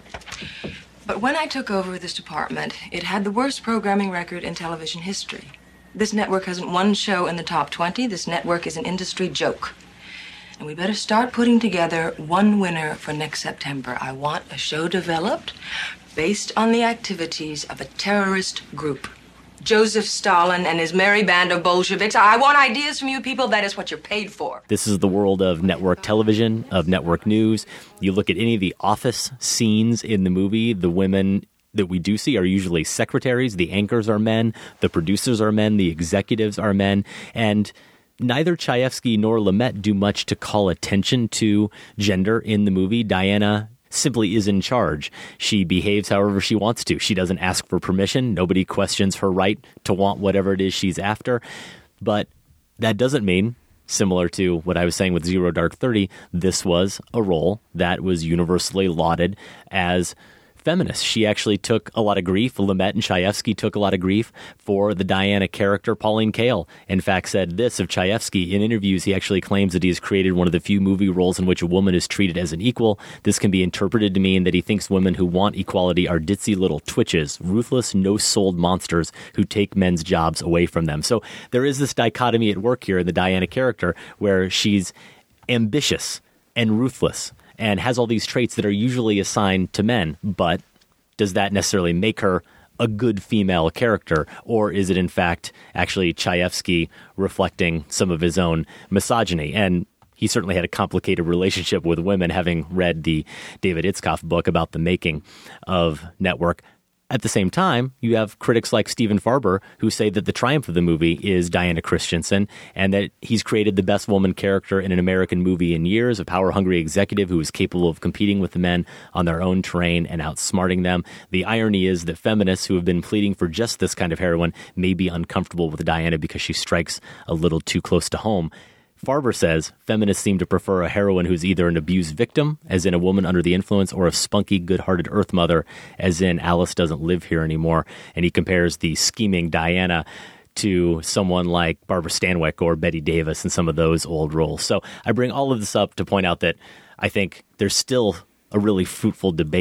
Speaker 12: but when I took over this department, it had the worst programming record in television history. This network hasn't one show in the top 20. This network is an industry joke. And we better start putting together one winner for next September. I want a show developed based on the activities of a terrorist group. Joseph Stalin and his merry band of Bolsheviks. I want ideas from you people. That is what you're paid for.
Speaker 9: This is the world of network television, of network news. You look at any of the office scenes in the movie, the women that we do see are usually secretaries. The anchors are men. The producers are men. The executives are men. And neither Chayefsky nor Lumet do much to call attention to gender in the movie. Diana simply is in charge. She behaves however she wants to. She doesn't ask for permission. Nobody questions her right to want whatever it is she's after. But that doesn't mean, similar to what I was saying with Zero Dark 30, this was a role that was universally lauded as feminist. She actually took a lot of grief. Lumet and Chayefsky took a lot of grief for the Diana character. Pauline Kael, in fact, said this of Chayefsky. In interviews, he actually claims that he has created one of the few movie roles in which a woman is treated as an equal. This can be interpreted to mean that he thinks women who want equality are ditzy little twitches, ruthless, no-souled monsters who take men's jobs away from them. So there is this dichotomy at work here in the Diana character where she's ambitious and ruthless and has all these traits that are usually assigned to men. But does that necessarily make her a good female character? Or is it, in fact, actually Chayefsky reflecting some of his own misogyny? And he certainly had a complicated relationship with women, having read the David Itzkoff book about the making of Network. At the same time, you have critics like Stephen Farber who say that the triumph of the movie is Diana Christensen and that he's created the best woman character in an American movie in years, a power-hungry executive who is capable of competing with the men on their own terrain and outsmarting them. The irony is that feminists who have been pleading for just this kind of heroine may be uncomfortable with Diana because she strikes a little too close to home. Farber says feminists seem to prefer a heroine who's either an abused victim, as in a woman under the influence, or a spunky, good-hearted Earth mother, as in Alice doesn't live here anymore. And he compares the scheming Diana to someone like Barbara Stanwyck or Bette Davis in some of those old roles. So I bring all of this up to point out that I think there's still a really fruitful debate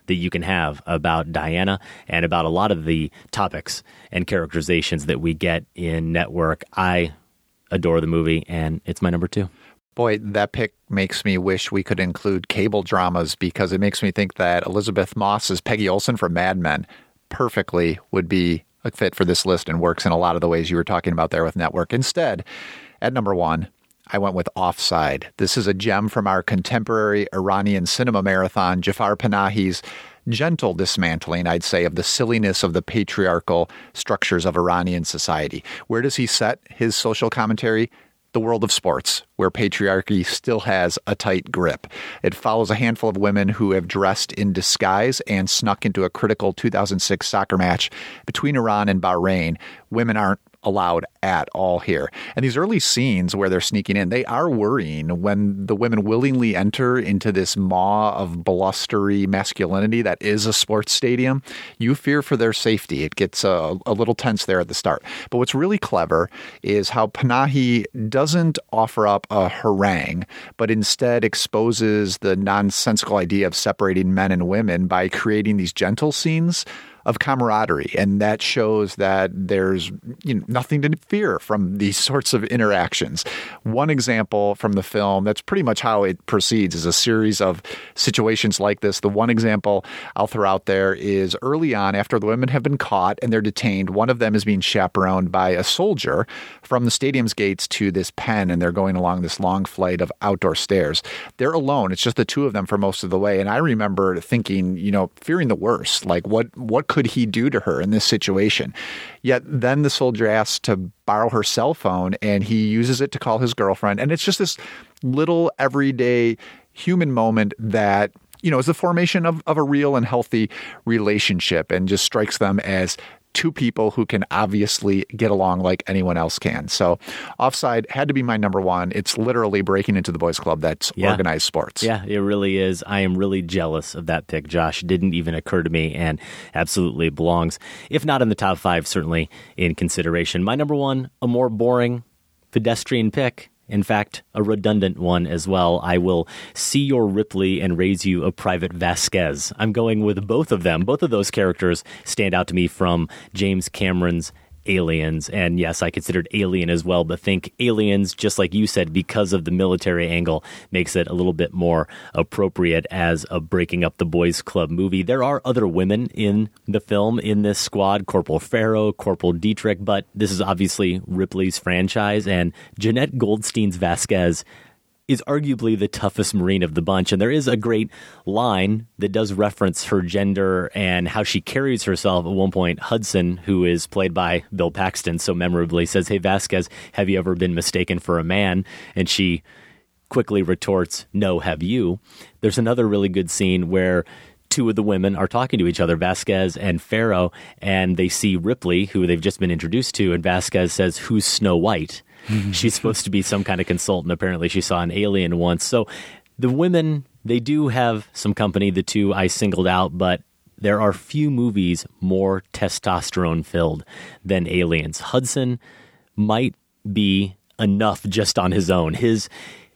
Speaker 9: that you can have about Diana and about a lot of the topics and characterizations that we get in Network. I adore the movie, and it's my number 2.
Speaker 8: Boy, that pick makes me wish we could include cable dramas, because it makes me think that Elizabeth Moss as Peggy Olson from Mad Men perfectly would be a fit for this list and works in a lot of the ways you were talking about there with Network. Instead, at number 1, I went with Offside. This is a gem from our contemporary Iranian cinema marathon, Jafar Panahi's gentle dismantling, I'd say, of the silliness of the patriarchal structures of Iranian society. Where does he set his social commentary? The world of sports, where patriarchy still has a tight grip. It follows a handful of women who have dressed in disguise and snuck into a critical 2006 soccer match between Iran and Bahrain. Women aren't allowed at all here. And these early scenes where they're sneaking in, they are worrying when the women willingly enter into this maw of blustery masculinity that is a sports stadium. You fear for their safety. It gets a little tense there at the start. But what's really clever is how Panahi doesn't offer up a harangue, but instead exposes the nonsensical idea of separating men and women by creating these gentle scenes of camaraderie. And that shows that there's nothing to fear from these sorts of interactions. One example from the film, that's pretty much how it proceeds, is a series of situations like this. The one example I'll throw out there is early on, after the women have been caught and they're detained, one of them is being chaperoned by a soldier from the stadium's gates to this pen, and they're going along this long flight of outdoor stairs. They're alone. It's just the two of them for most of the way. And I remember thinking, fearing the worst, like what could he do to her in this situation? Yet then the soldier asks to borrow her cell phone, and he uses it to call his girlfriend. And it's just this little everyday human moment that, is the formation of a real and healthy relationship, and just strikes them as two people who can obviously get along like anyone else can. So Offside had to be my number 1. It's literally breaking into the boys' club that's organized sports.
Speaker 9: Yeah, it really is. I am really jealous of that pick, Josh. It didn't even occur to me, and absolutely belongs, if not in the top 5, certainly in consideration. My number 1, a more boring, pedestrian pick. In fact, a redundant one as well. I will see your Ripley and raise you a Private Vasquez. I'm going with both of them. Both of those characters stand out to me from James Cameron's Aliens. And yes, I considered Alien as well, but think Aliens, just like you said, because of the military angle, makes it a little bit more appropriate as a breaking up the boys club movie. There are other women in the film in this squad, Corporal Farrow, Corporal Dietrich, but this is obviously Ripley's franchise, and Jeanette Goldstein's Vasquez is arguably the toughest Marine of the bunch. And there is a great line that does reference her gender and how she carries herself. At one point, Hudson, who is played by Bill Paxton so memorably, says, "Hey, Vasquez, have you ever been mistaken for a man?" And she quickly retorts, "No, have you?" There's another really good scene where two of the women are talking to each other, Vasquez and Farrow, and they see Ripley, who they've just been introduced to, and Vasquez says, "Who's Snow White?" She's supposed to be some kind of consultant. Apparently, she saw an alien once. So the women, they do have some company, the two I singled out, but there are few movies more testosterone-filled than Aliens. Hudson might be enough just on his own. His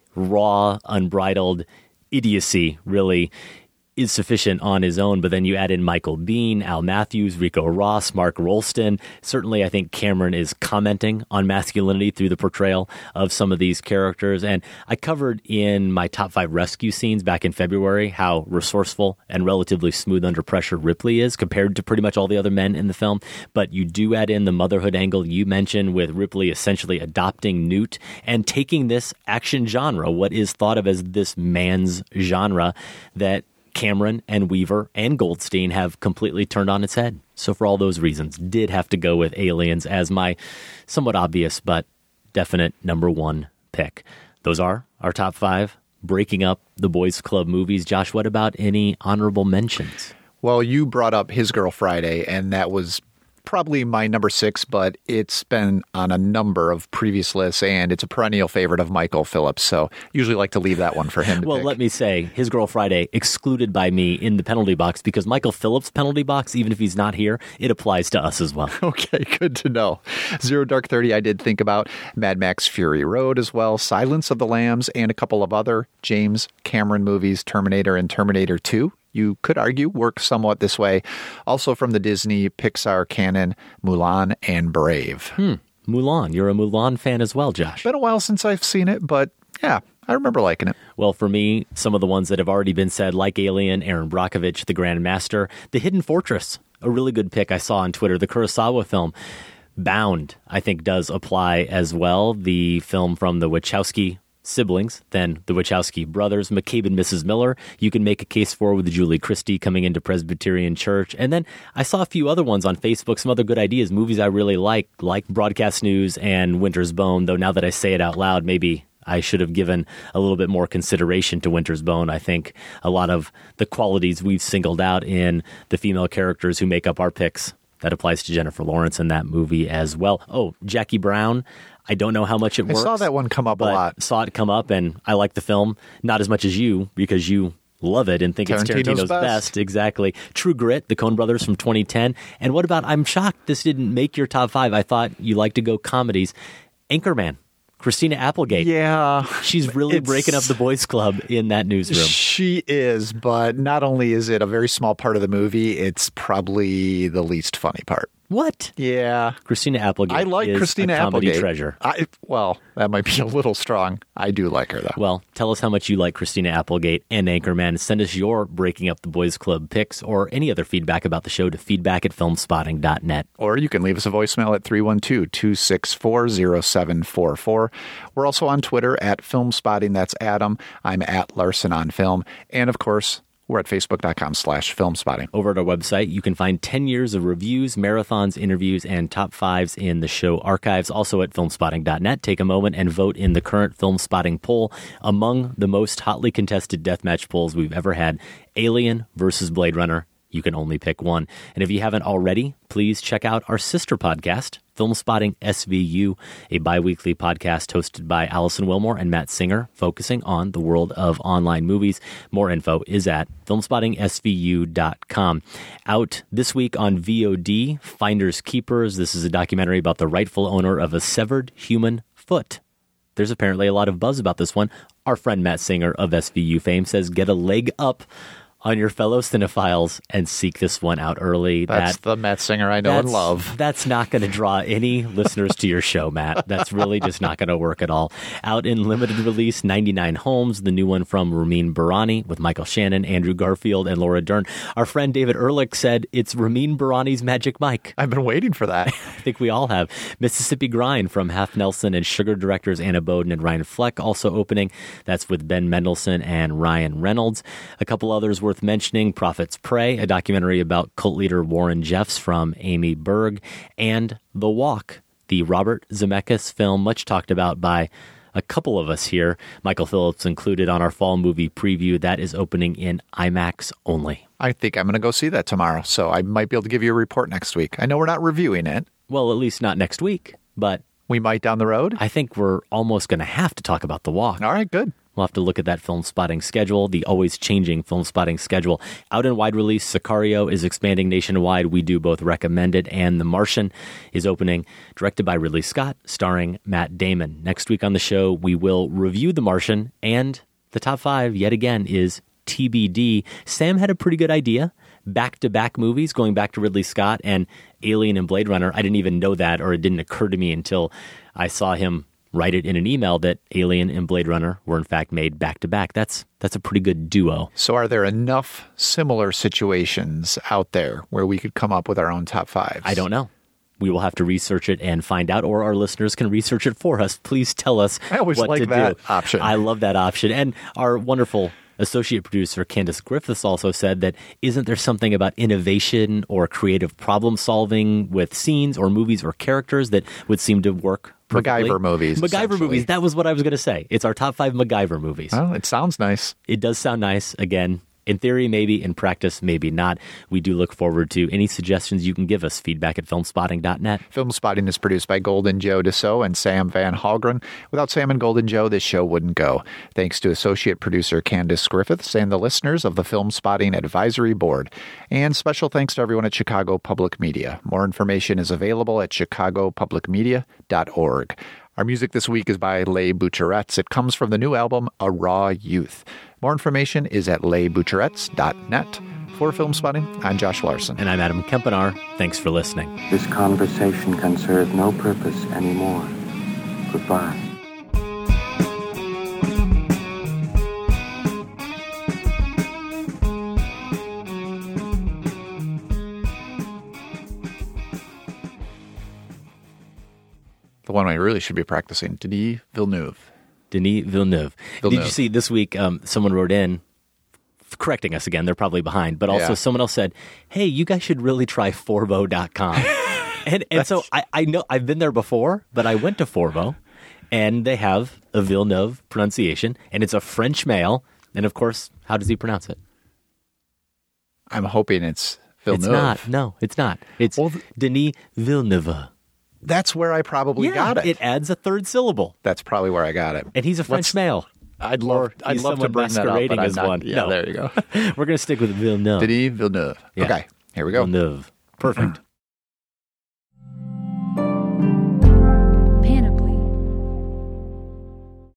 Speaker 9: raw, unbridled idiocy really is sufficient on his own, but then you add in Michael Biehn, Al Matthews, Rico Ross, Mark Rolston. Certainly, I think Cameron is commenting on masculinity through the portrayal of some of these characters. And I covered in my top 5 rescue scenes back in February how resourceful and relatively smooth under pressure Ripley is compared to pretty much all the other men in the film. But you do add in the motherhood angle you mentioned, with Ripley essentially adopting Newt and taking this action genre, what is thought of as this man's genre, that Cameron and Weaver and Goldstein have completely turned on its head. So for all those reasons, did have to go with Aliens as my somewhat obvious but definite number 1 pick. Those are our top 5 breaking up the boys club movies. Josh, what about any honorable mentions?
Speaker 8: Well, you brought up His Girl Friday, and that was probably my number 6, but it's been on a number of previous lists, and it's a perennial favorite of Michael Phillips, so usually like to leave that one for him to
Speaker 9: well,
Speaker 8: pick.
Speaker 9: Let me say, His Girl Friday, excluded by me in the penalty box, because Michael Phillips' penalty box, even if he's not here, it applies to us as well.
Speaker 8: Okay, good to know. Zero Dark 30, I did think about Mad Max Fury Road as well, Silence of the Lambs, and a couple of other James Cameron movies, Terminator and Terminator 2. you could argue work somewhat this way. Also from the Disney Pixar canon, Mulan and Brave.
Speaker 9: Mulan. You're a Mulan fan as well, Josh.
Speaker 8: Been a while since I've seen it, but yeah, I remember liking it.
Speaker 9: Well, for me, some of the ones that have already been said, like Alien, Aaron Brockovich, The Grand Master, The Hidden Fortress, a really good pick I saw on Twitter, the Kurosawa film. Bound, I think, does apply as well. The film from the Wachowski siblings, then the Wachowski brothers, McCabe and Mrs. Miller, you can make a case for with Julie Christie coming into Presbyterian Church. And then I saw a few other ones on Facebook, some other good ideas, movies I really like Broadcast News and Winter's Bone, though now that I say it out loud, maybe I should have given a little bit more consideration to Winter's Bone. I think a lot of the qualities we've singled out in the female characters who make up our picks, that applies to Jennifer Lawrence in that movie as well. Oh, Jackie Brown. I don't know how much it works.
Speaker 8: I saw that one come up a lot.
Speaker 9: Saw it come up, and I like the film. Not as much as you, because you love it and think it's Tarantino's best. Exactly. True Grit, the Coen Brothers from 2010. And what about, I'm shocked this didn't make your top 5. I thought you like to go comedies. Anchorman. Christina Applegate.
Speaker 8: Yeah.
Speaker 9: She's really breaking up the boys club in that newsroom.
Speaker 8: She is, but not only is it a very small part of the movie, it's probably the least funny part.
Speaker 9: What?
Speaker 8: Yeah.
Speaker 9: Christina Applegate
Speaker 8: I like
Speaker 9: is
Speaker 8: Christina
Speaker 9: a comedy
Speaker 8: Applegate.
Speaker 9: treasure.
Speaker 8: Well, that might be a little strong. I do like her, though.
Speaker 9: Well, tell us how much you like Christina Applegate and Anchorman. Send us your Breaking Up the Boys Club picks or any other feedback about the show to feedback@filmspotting.net.
Speaker 8: Or you can leave us a voicemail at 312-264-0744. We're also on Twitter at Filmspotting. That's Adam. I'm at Larson on Film. And, of course, we're at facebook.com/filmspotting.
Speaker 9: Over at our website, you can find 10 years of reviews, marathons, interviews, and top 5s in the show archives. Also at filmspotting.net. Take a moment and vote in the current Filmspotting poll. Among the most hotly contested deathmatch polls we've ever had, Alien versus Blade Runner. You can only pick one. And if you haven't already, please check out our sister podcast, Filmspotting SVU, a bi-weekly podcast hosted by Allison Wilmore and Matt Singer, focusing on the world of online movies. More info is at filmspottingsvu.com. Out this week on VOD, Finders Keepers. This is a documentary about the rightful owner of a severed human foot. There's apparently a lot of buzz about this one. Our friend Matt Singer of SVU fame says get a leg up on your fellow cinephiles and seek this one out early.
Speaker 8: That's the Matt Singer I know and love.
Speaker 9: That's not going to draw any listeners to your show, Matt. That's really just not going to work at all. Out in limited release, 99 Homes, the new one from Ramin Barani with Michael Shannon, Andrew Garfield, and Laura Dern. Our friend David Ehrlich said it's Ramin Barani's Magic Mike.
Speaker 8: I've been waiting for that.
Speaker 9: I think we all have. Mississippi Grind from Half Nelson and Sugar directors Anna Boden and Ryan Fleck also opening. That's with Ben Mendelsohn and Ryan Reynolds. A couple others worth mentioning, Prophet's Prey, a documentary about cult leader Warren Jeffs from Amy Berg, and The Walk, the Robert Zemeckis film, much talked about by a couple of us here, Michael Phillips included on our fall movie preview. That is opening in IMAX only.
Speaker 8: I think I'm going to go see that tomorrow, so I might be able to give you a report next week. I know we're not reviewing it.
Speaker 9: Well, at least not next week, but
Speaker 8: we might down the road.
Speaker 9: I think we're almost going to have to talk about The Walk.
Speaker 8: All right, good.
Speaker 9: We'll have to look at that Film Spotting schedule, the always changing Film Spotting schedule. Out in wide release, Sicario is expanding nationwide. We do both recommend it. And The Martian is opening, directed by Ridley Scott, starring Matt Damon. Next week on the show, we will review The Martian, and the top 5, yet again, is TBD. Sam had a pretty good idea. Back-to-back movies, going back to Ridley Scott and Alien and Blade Runner. I didn't even know that, or it didn't occur to me until I saw him write it in an email that Alien and Blade Runner were in fact made back-to-back. That's a pretty good duo.
Speaker 8: So are there enough similar situations out there where we could come up with our own top 5s?
Speaker 9: I don't know. We will have to research it and find out, or our listeners can research it for us. Please tell us
Speaker 8: I always
Speaker 9: what
Speaker 8: like
Speaker 9: to
Speaker 8: that
Speaker 9: do.
Speaker 8: option.
Speaker 9: I love that option. And our wonderful associate producer Candace Griffiths also said that isn't there something about innovation or creative problem solving with scenes or movies or characters that would seem to work perfectly?
Speaker 8: MacGyver movies.
Speaker 9: MacGyver movies. That was what I was going to say. It's our top 5 MacGyver movies.
Speaker 8: Well, it sounds nice.
Speaker 9: It does sound nice. Again, in theory, maybe. In practice, maybe not. We do look forward to any suggestions you can give us. Feedback@filmspotting.net.
Speaker 8: Filmspotting is produced by Golden Joe Dassault and Sam Van Hallgren. Without Sam and Golden Joe, this show wouldn't go. Thanks to associate producer Candace Griffiths and the listeners of the Filmspotting Advisory Board. And special thanks to everyone at Chicago Public Media. More information is available at chicagopublicmedia.org. Our music this week is by Les Boucherettes. It comes from the new album, A Raw Youth. More information is at lesboucherettes.net. For Film Spotting, I'm Josh Larson.
Speaker 9: And I'm Adam Kempenaar. Thanks for listening.
Speaker 10: This conversation can serve no purpose anymore. Goodbye.
Speaker 8: The one I really should be practicing, Denis Villeneuve.
Speaker 9: Denis Villeneuve. Did you see this week someone wrote in correcting us again? They're probably behind. But also someone else said, hey, you guys should really try Forvo.com. and so I know I've been there before, but I went to Forvo and they have a Villeneuve pronunciation and it's a French male. And of course, how does he pronounce it?
Speaker 8: I'm hoping it's Villeneuve.
Speaker 9: It's not. No, it's not. It's Denis Villeneuve.
Speaker 8: That's where I probably got it.
Speaker 9: It adds a third syllable.
Speaker 8: That's probably where I got it.
Speaker 9: And he's a French male.
Speaker 8: I'd love to bring that up, but I'm not. Yeah,
Speaker 9: no.
Speaker 8: There you go.
Speaker 9: We're going to stick with Villeneuve.
Speaker 8: Denis Villeneuve.
Speaker 9: Yeah.
Speaker 8: Okay, here we go.
Speaker 9: Villeneuve. Perfect.